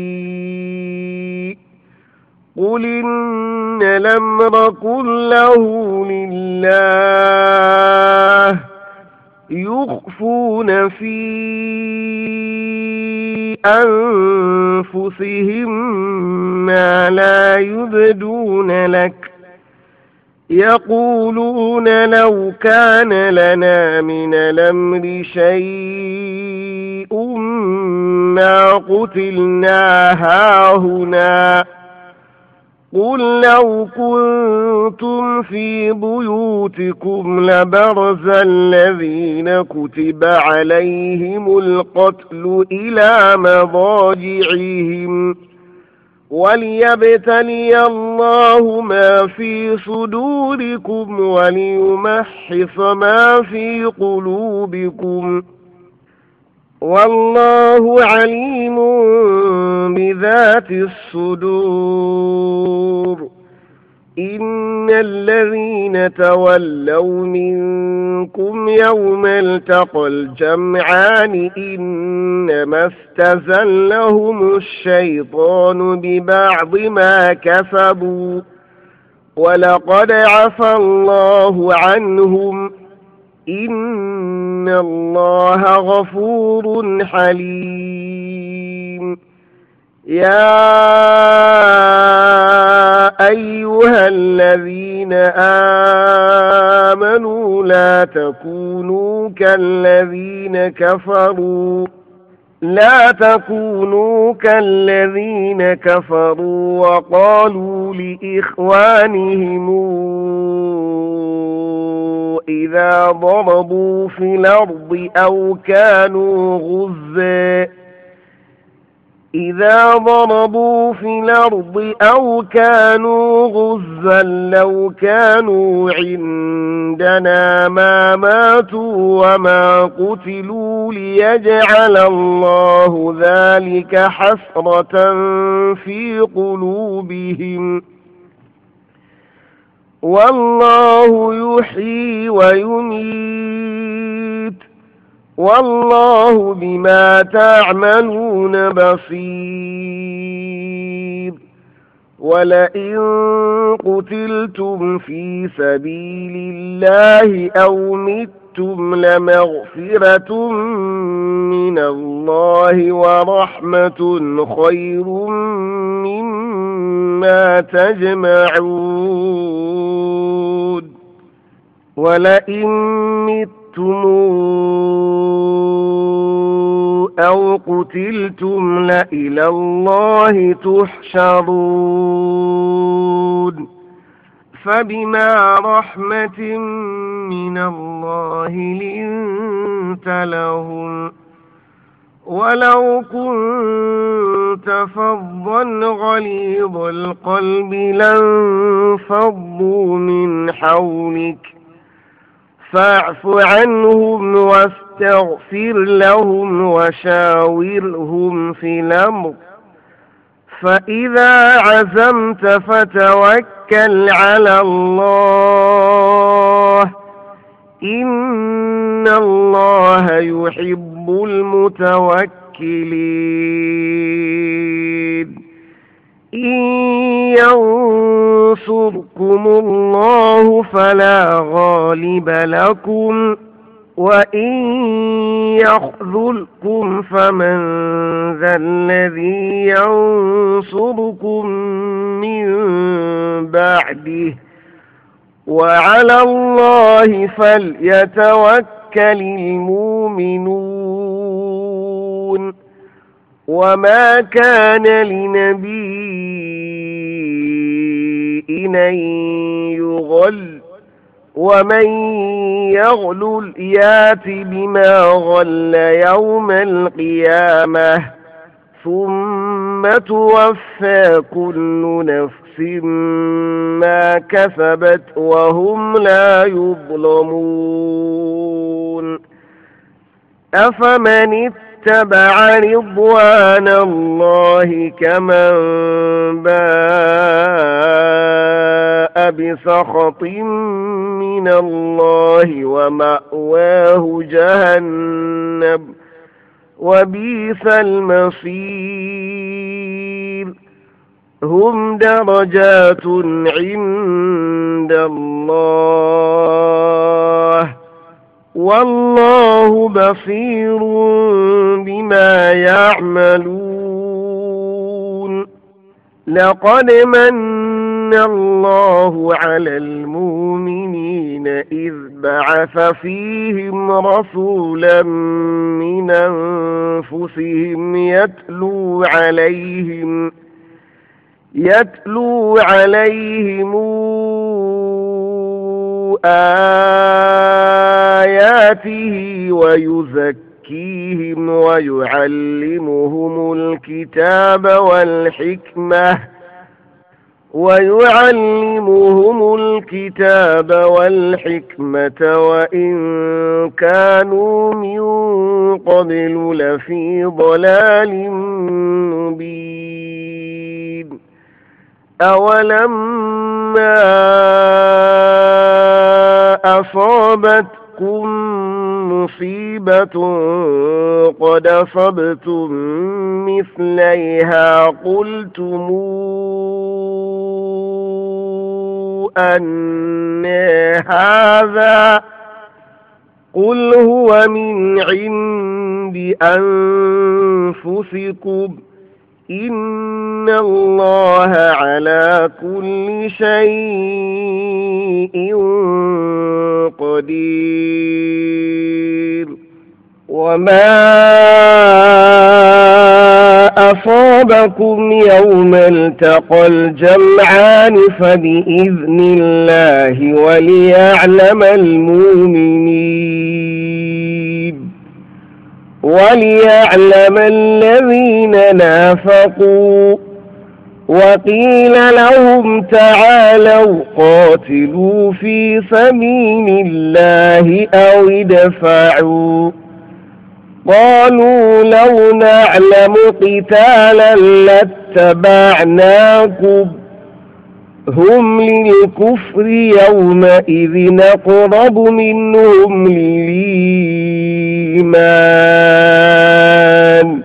شيء قل إن الأمر كله لله يخفون في أنفسهم ما لا يبدون لك يقولون لو كان لنا من الأمر شيء ما قتلنا هاهنا قل لو كنتم في بيوتكم لبرز الذين كتب عليهم القتل إلى مضاجعهم وليبتلي الله ما في صدوركم وليمحص ما في قلوبكم والله عليم بذات الصدور إن الذين تولوا منكم يوم التقى الجمعان إنما استزلهم الشيطان ببعض ما كسبوا ولقد عفى الله عنهم إن الله غفور حليم يا أيها الذين آمنوا لا تكونوا كالذين كفروا لا تكونوا كالذين كفروا وقالوا لإخوانهم إذا ضربوا في الأرض أو كانوا غزا إذا ضربوا في الأرض أو كانوا غزا لو كانوا عندنا ما ماتوا وما قتلوا ليجعل الله ذلك حسرة في قلوبهم والله يحيي ويميت والله بما تعملون بصير ولئن قتلتم في سبيل الله أو متم لمغفرة من الله ورحمة خير مما تجمعون ولئن متم أو قتلتم لإلى الله تحشرون فبما رحمة من الله لنت لهم ولو كنت فظا غليظ القلب لانفضوا من حولك فاعف عنهم واستغفر لهم وشاورهم في الأمر فإذا عزمت فتوكل على الله إن الله يحب المتوكلين إن ينصركم الله فلا غالب لكم وإن يخذلكم فمن ذا الذي ينصركم من بعده وعلى الله فليتوكل المؤمنون وما كان لنبي أن يغل ومن يغلل يات بما غل يوم القيامة ثم توفى كل نفس ما كسبت وهم لا يظلمون أفمن اتبع رضوان الله كمن باء بسخط من الله ومأواه جهنم وبئس المصير هم درجات عند الله والله بصير بما يعملون لقد من الله على المؤمنين إذ بعث فيهم رسولا من أنفسهم يتلو عليهم يتلو عليهم آياته ويزكيهم ويعلمهم الكتاب والحكمة ويعلمهم الكتاب والحكمة وإن كانوا من قبل لفي ضلال مبين أولما أصابتكم مصيبة قد أصبتم مثليها قلتم أن هذا قل هو من عند أنفسكم إن الله على كل شيء قدير وما أصابكم يوم التقى الجمعان فبإذن الله وليعلم المؤمنين وليعلم الذين نافقوا وقيل لهم تعالوا قاتلوا في سبيل الله أو ادفعوا قالوا لو نعلم قتالا لاتبعناكم هم للكفر يومئذ أقرب منهم للإيمان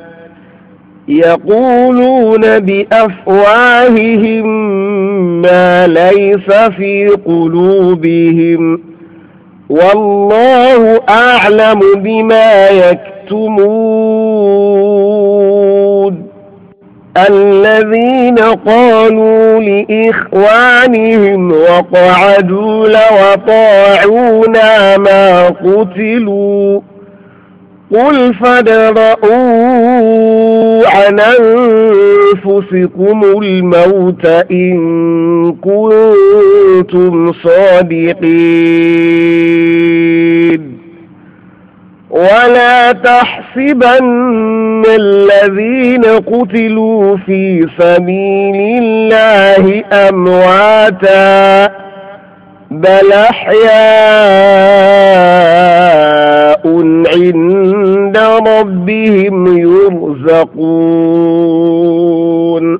يقولون بأفواههم ما ليس في قلوبهم والله أعلم بما يكتمون الذين قالوا لإخوانهم وقعدوا لو أطاعونا ما قتلوا قل فادرءوا عن أنفسكم الموت إن كنتم صادقين ولا تحسبن الذين قتلوا في سبيل الله أمواتا بل أحياء عند ربهم يرزقون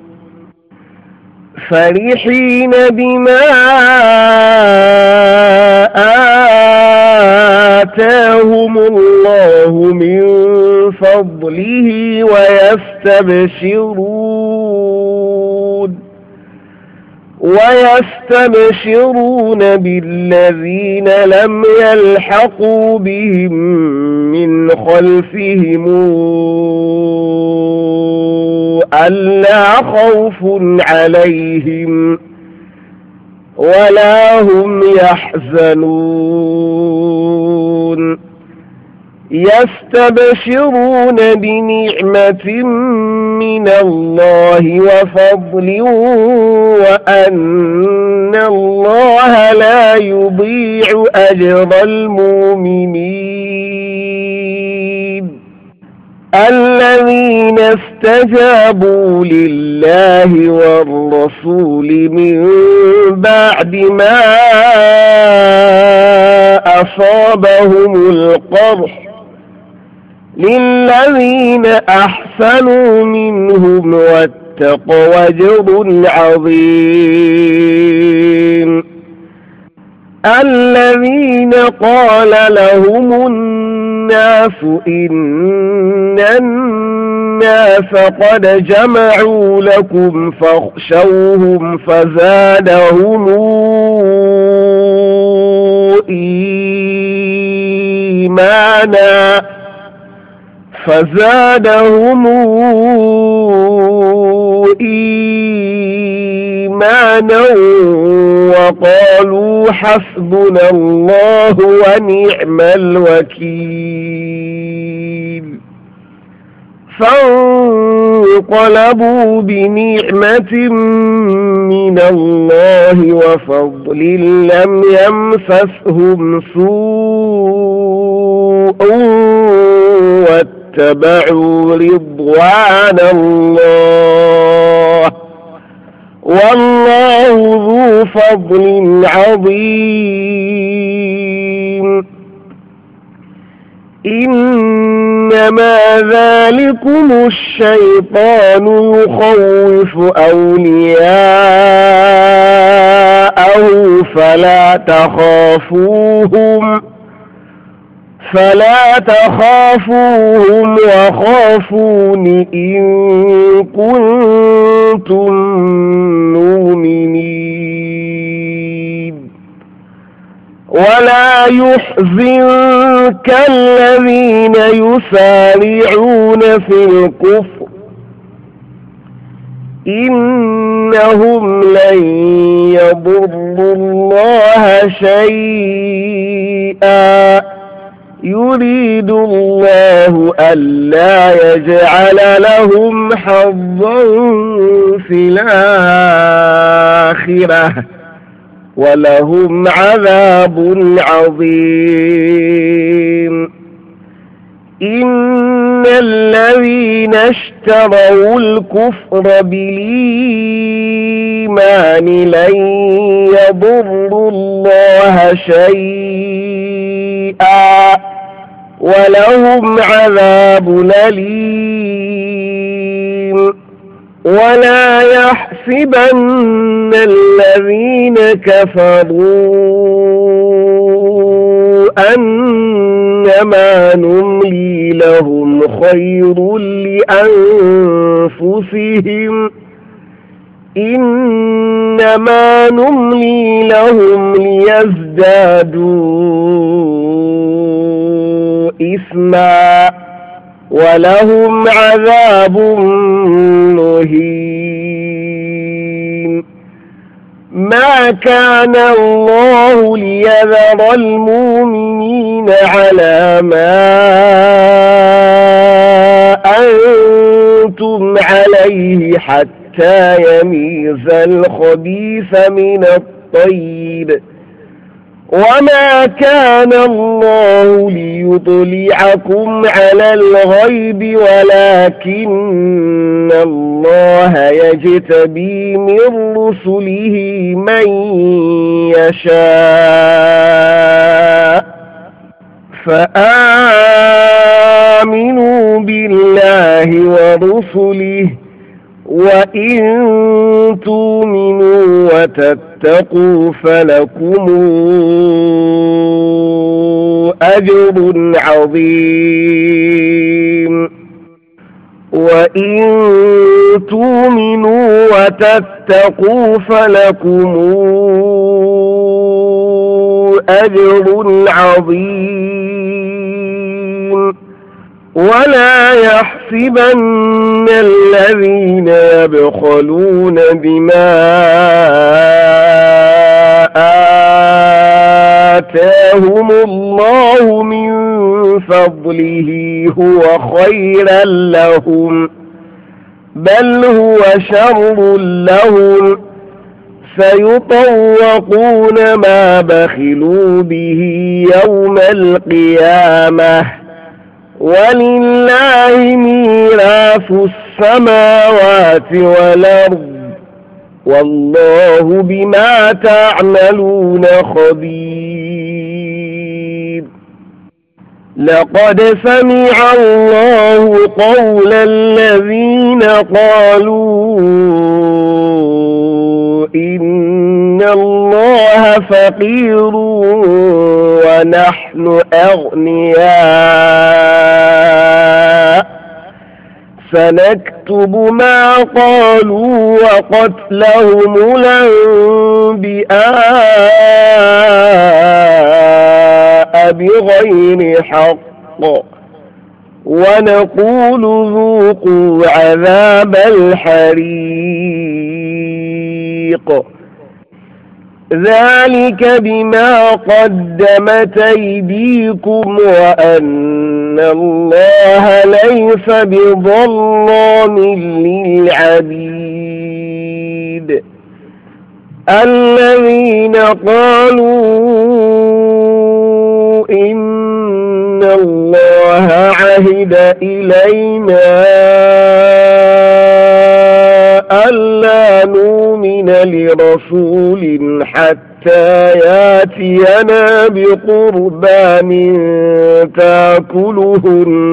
فرحين بما آتاهم الله من فضله ويستبشرون ويستبشرون بالذين لم يلحقوا بهم من خلفهم ألا خوف عليهم ولا هم يحزنون يستبشرون بنعمة من الله وفضل وأن الله لا يضيع أجر المؤمنين الذين استجابوا لله والرسول من بعد ما أصابهم القرح للذين أحسنوا منهم واتقوا أجر عظيم. الذين قال لهم الناس إن الناس قد جمعوا لكم فاخشوهم فزادهم إيمانا فزادهم إيمانا وقالوا حسبنا الله ونعم الوكيل. فانقلبوا بنعمة من الله وفضل لم يمسسهم سوء واتبعوا رضوان الله والله ذو فضل عظيم. إنما ذلكم الشيطان يخوف أولياءه فلا تخافوهم فلا تخافوهم وخافون إن كنتم مؤمنين. ولا يحزنك الذين يسارعون في الكفر إنهم لن يضروا الله شيئا يريد الله ألا يجعل لهم حظا في الآخرة ولهم عذاب عظيم. إن الذين اشتروا الكفر بالإيمان لن يضروا الله شيئا ولهم عذاب أليم. ولا يحسبن الذين كفروا أنما نملي لهم خير لأنفسهم إنما نملي لهم ليزدادوا إثما ولهم عذاب مهين. ما كان الله ليذر المؤمنين على ما أنتم عليه حتى يميز الخبيث من الطيب وما كان الله ليطلعكم على الغيب ولكن الله يجتبي من رسله من يشاء فآمنوا بالله ورسله وإن تؤمنوا وتتقوا فلكم أجر عظيم. وإن تؤمنوا وتتقوا فلكم أجر عظيم. ولا يحسبن الذين يبخلون بما آتاهم الله من فضله هو خيرا لهم بل هو شر لهم سيطوقون ما بخلوا به يوم القيامة ولله ميراث السماوات والأرض والله بما تعملون خبير. لقد سمع الله قول الذين قالوا إن الله فقير ونحن أغنياء سنكتب ما قالوا وقتلهم الأنبياء بغير حق ونقول ذوقوا عذاب الحريق ذلك بما قدمت أيديكم وأن الله ليس بظلام للعبيد. الذين قالوا إن الله عهد إلينا ألا نؤمن لرسول حتى يأتينا بقربان تأكله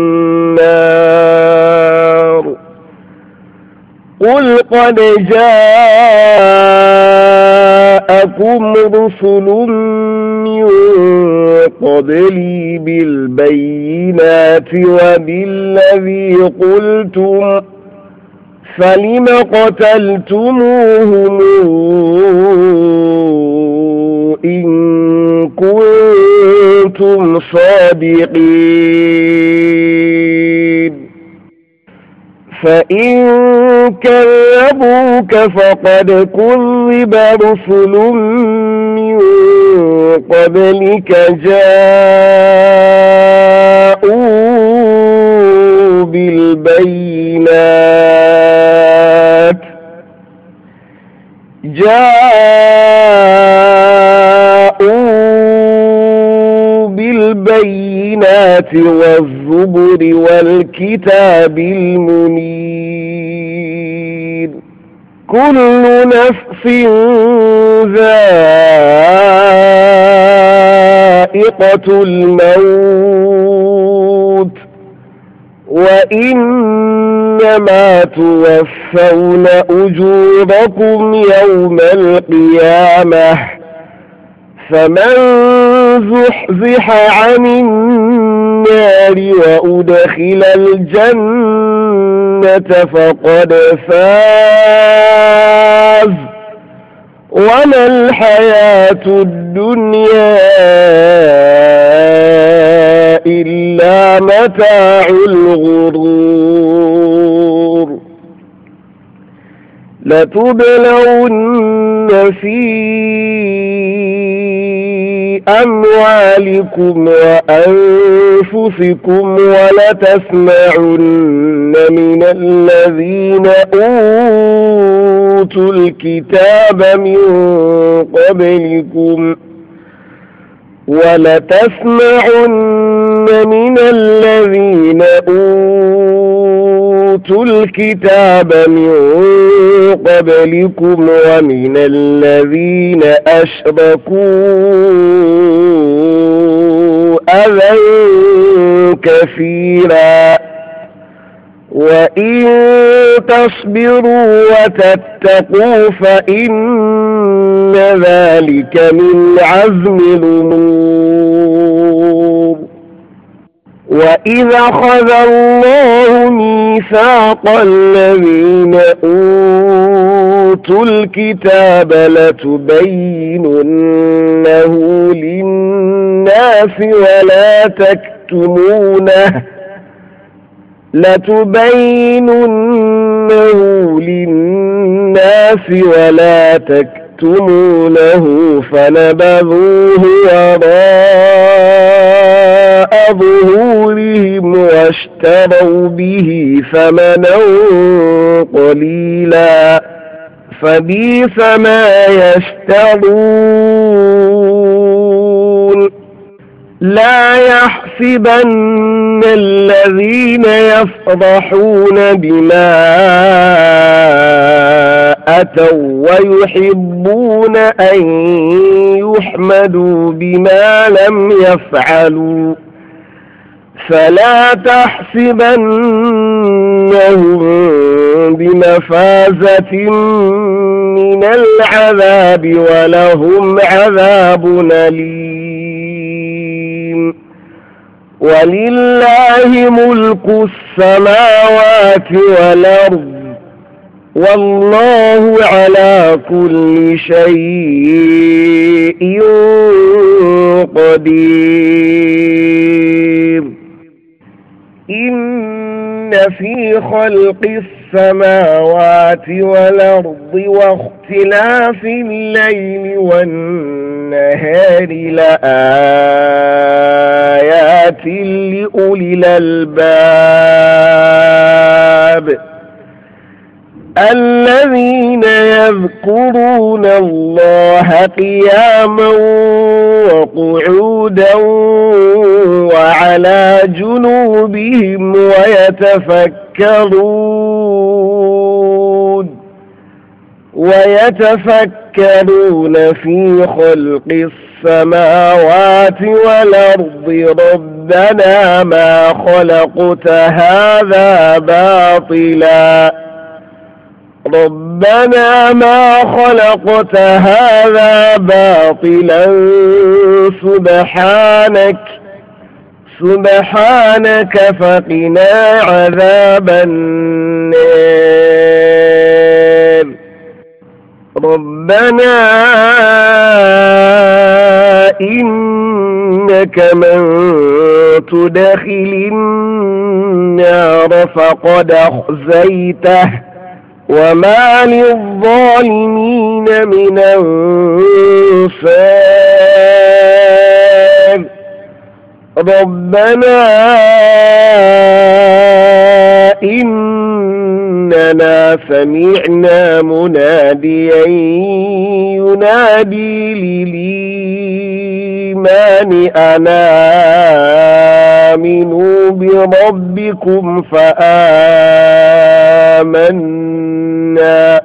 النار قل قد جاءكم رسل من قبلي بالبينات وبالذي قلتم فلم قتلتموهم إن كنتم صادقين فإن كذبوك فقد كذب رسل من قبلك جاءوا بالبينات جاءوا بالبينات والزبر والكتاب المنير كل نفس ذائقة الموت وإنما توفون أجوركم يوم القيامة فمن زحزح عن النار وأدخل الجنة فقد فاز وما الحياة الدنيا إلا متاع الغرور لتبلون في أموالكم وأنفسكم ولتسمعن من الذين أوتوا الكتاب من قبلكم ولتسمعن من الذين أوتوا الكتاب من قبلكم ومن الذين أشركوا أذى كثيرا وإن تصبروا وتتقوا فإن ذلك من عزم الأمور وإذا أخذ الله ميثاق الذين أوتوا الكتاب لتبيننه للناس ولا تكتمونه لتبيننه للناس ولا تكتمونه فنبذوه وراء ظهورهم واشتروا به ثمنا قليلا فبئس ما يشترون لا يحسبن الذين يفرحون بما أتوا ويحبون أن يحمدوا بما لم يفعلوا فلا تحسبنهم بمفازة من العذاب ولهم عذاب أليم. ولله ملك السماوات والأرض والله على كل شيء قدير. إن في خلق السماوات والأرض واختلاف الليل والنهار لآيات لأولي الألباب الذين يذكرون الله قياما وقعودا وعلى جنوبهم ويتفكرون ويتفكرون في خلق السماوات والأرض ربنا ما خلقت هذا باطلا ربنا ما خلقت هذا باطلا سبحانك سبحانك فقنا عذاب النار. ربنا إنك من تدخل النار فقد أخزيته وما للظالمين من أنصار. ربنا إننا سمعنا مناديا ينادي للإيمان أن آمنوا بربكم فآمنا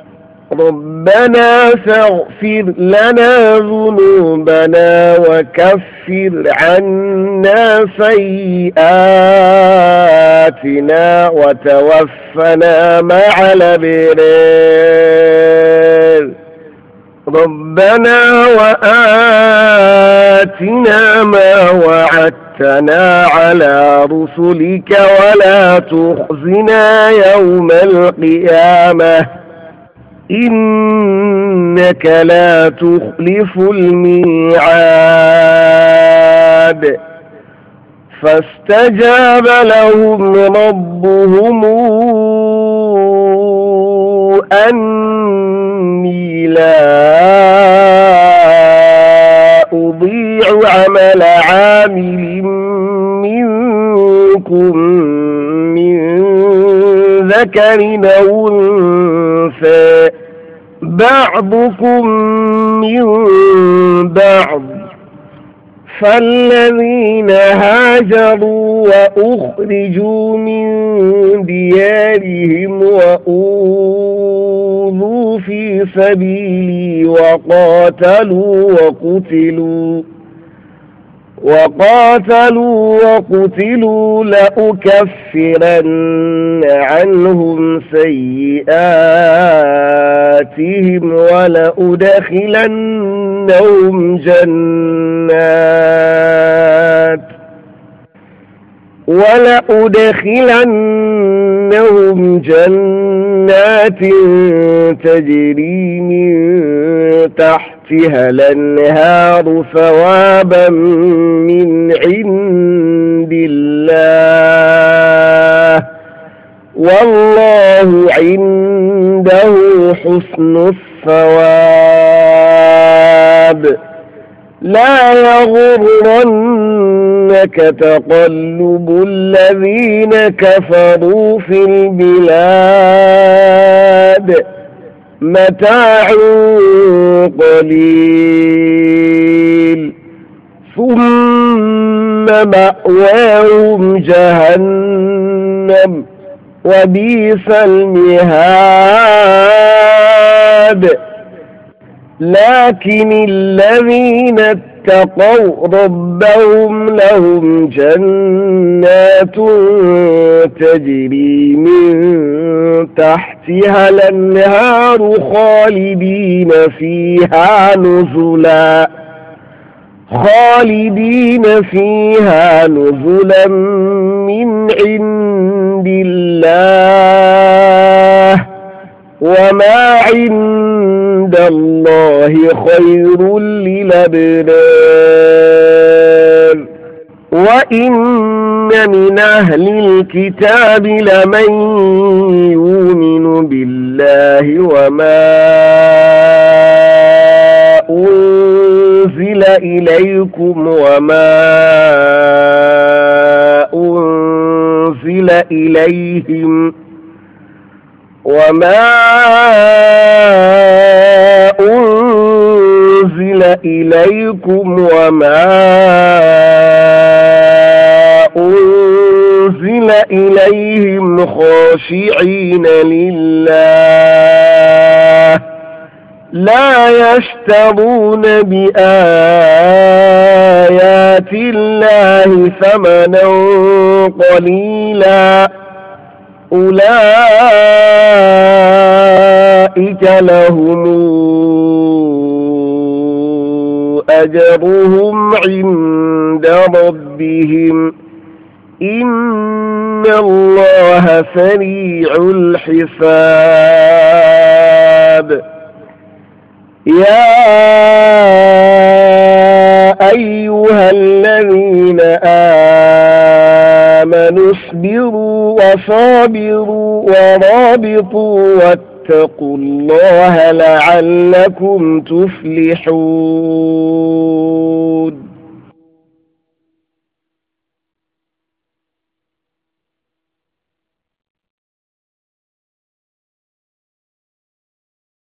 ربنا فاغفر لنا ذنوبنا وكفر عنا سيئاتنا وتوفنا مع الأبرار. ربنا وآتنا ما وعدتنا على رسلك ولا تخزنا يوم القيامة إنك لا تخلف الميعاد. فاستجاب لهم ربهم أني لا أضيع عمل عامل منكم من ذكر أو أنثى بعضكم من بعض فالذين هاجروا وأخرجوا من ديارهم وأوذوا في سبيلي وقاتلوا وقتلوا وقاتلوا وقتلوا لأكفرن عنهم سيئاتهم ولأدخلنهم جنات ولأدخلنهم جنات تجري من تحتها الأنهار ثوابا من عند الله والله عنده حسن الثواب. لا يغرنك تقلب الذين كفروا في البلاد متاع قليل ثم مأواهم جهنم وبئس المهاد. لكن الذين اتقوا ربهم لهم جنات تجري من تحتها الأنهار خالدين فيها نزلا خالدين فيها نزلا من عند الله وما عند الله خير للأبرار. وإن من أهل الكتاب لمن يؤمن بالله وما أنزل إليكم وما أنزل إليهم وما أنزل إليكم وما أنزل إليهم خاشعين لله لا يشترون بآيات الله ثمنا قليلا أولئك لهم أجرهم عند ربهم إن الله سريع الحساب. يا أيها الذين آمنوا اصبروا وصابروا ورابطوا واتقوا الله لعلكم تفلحون.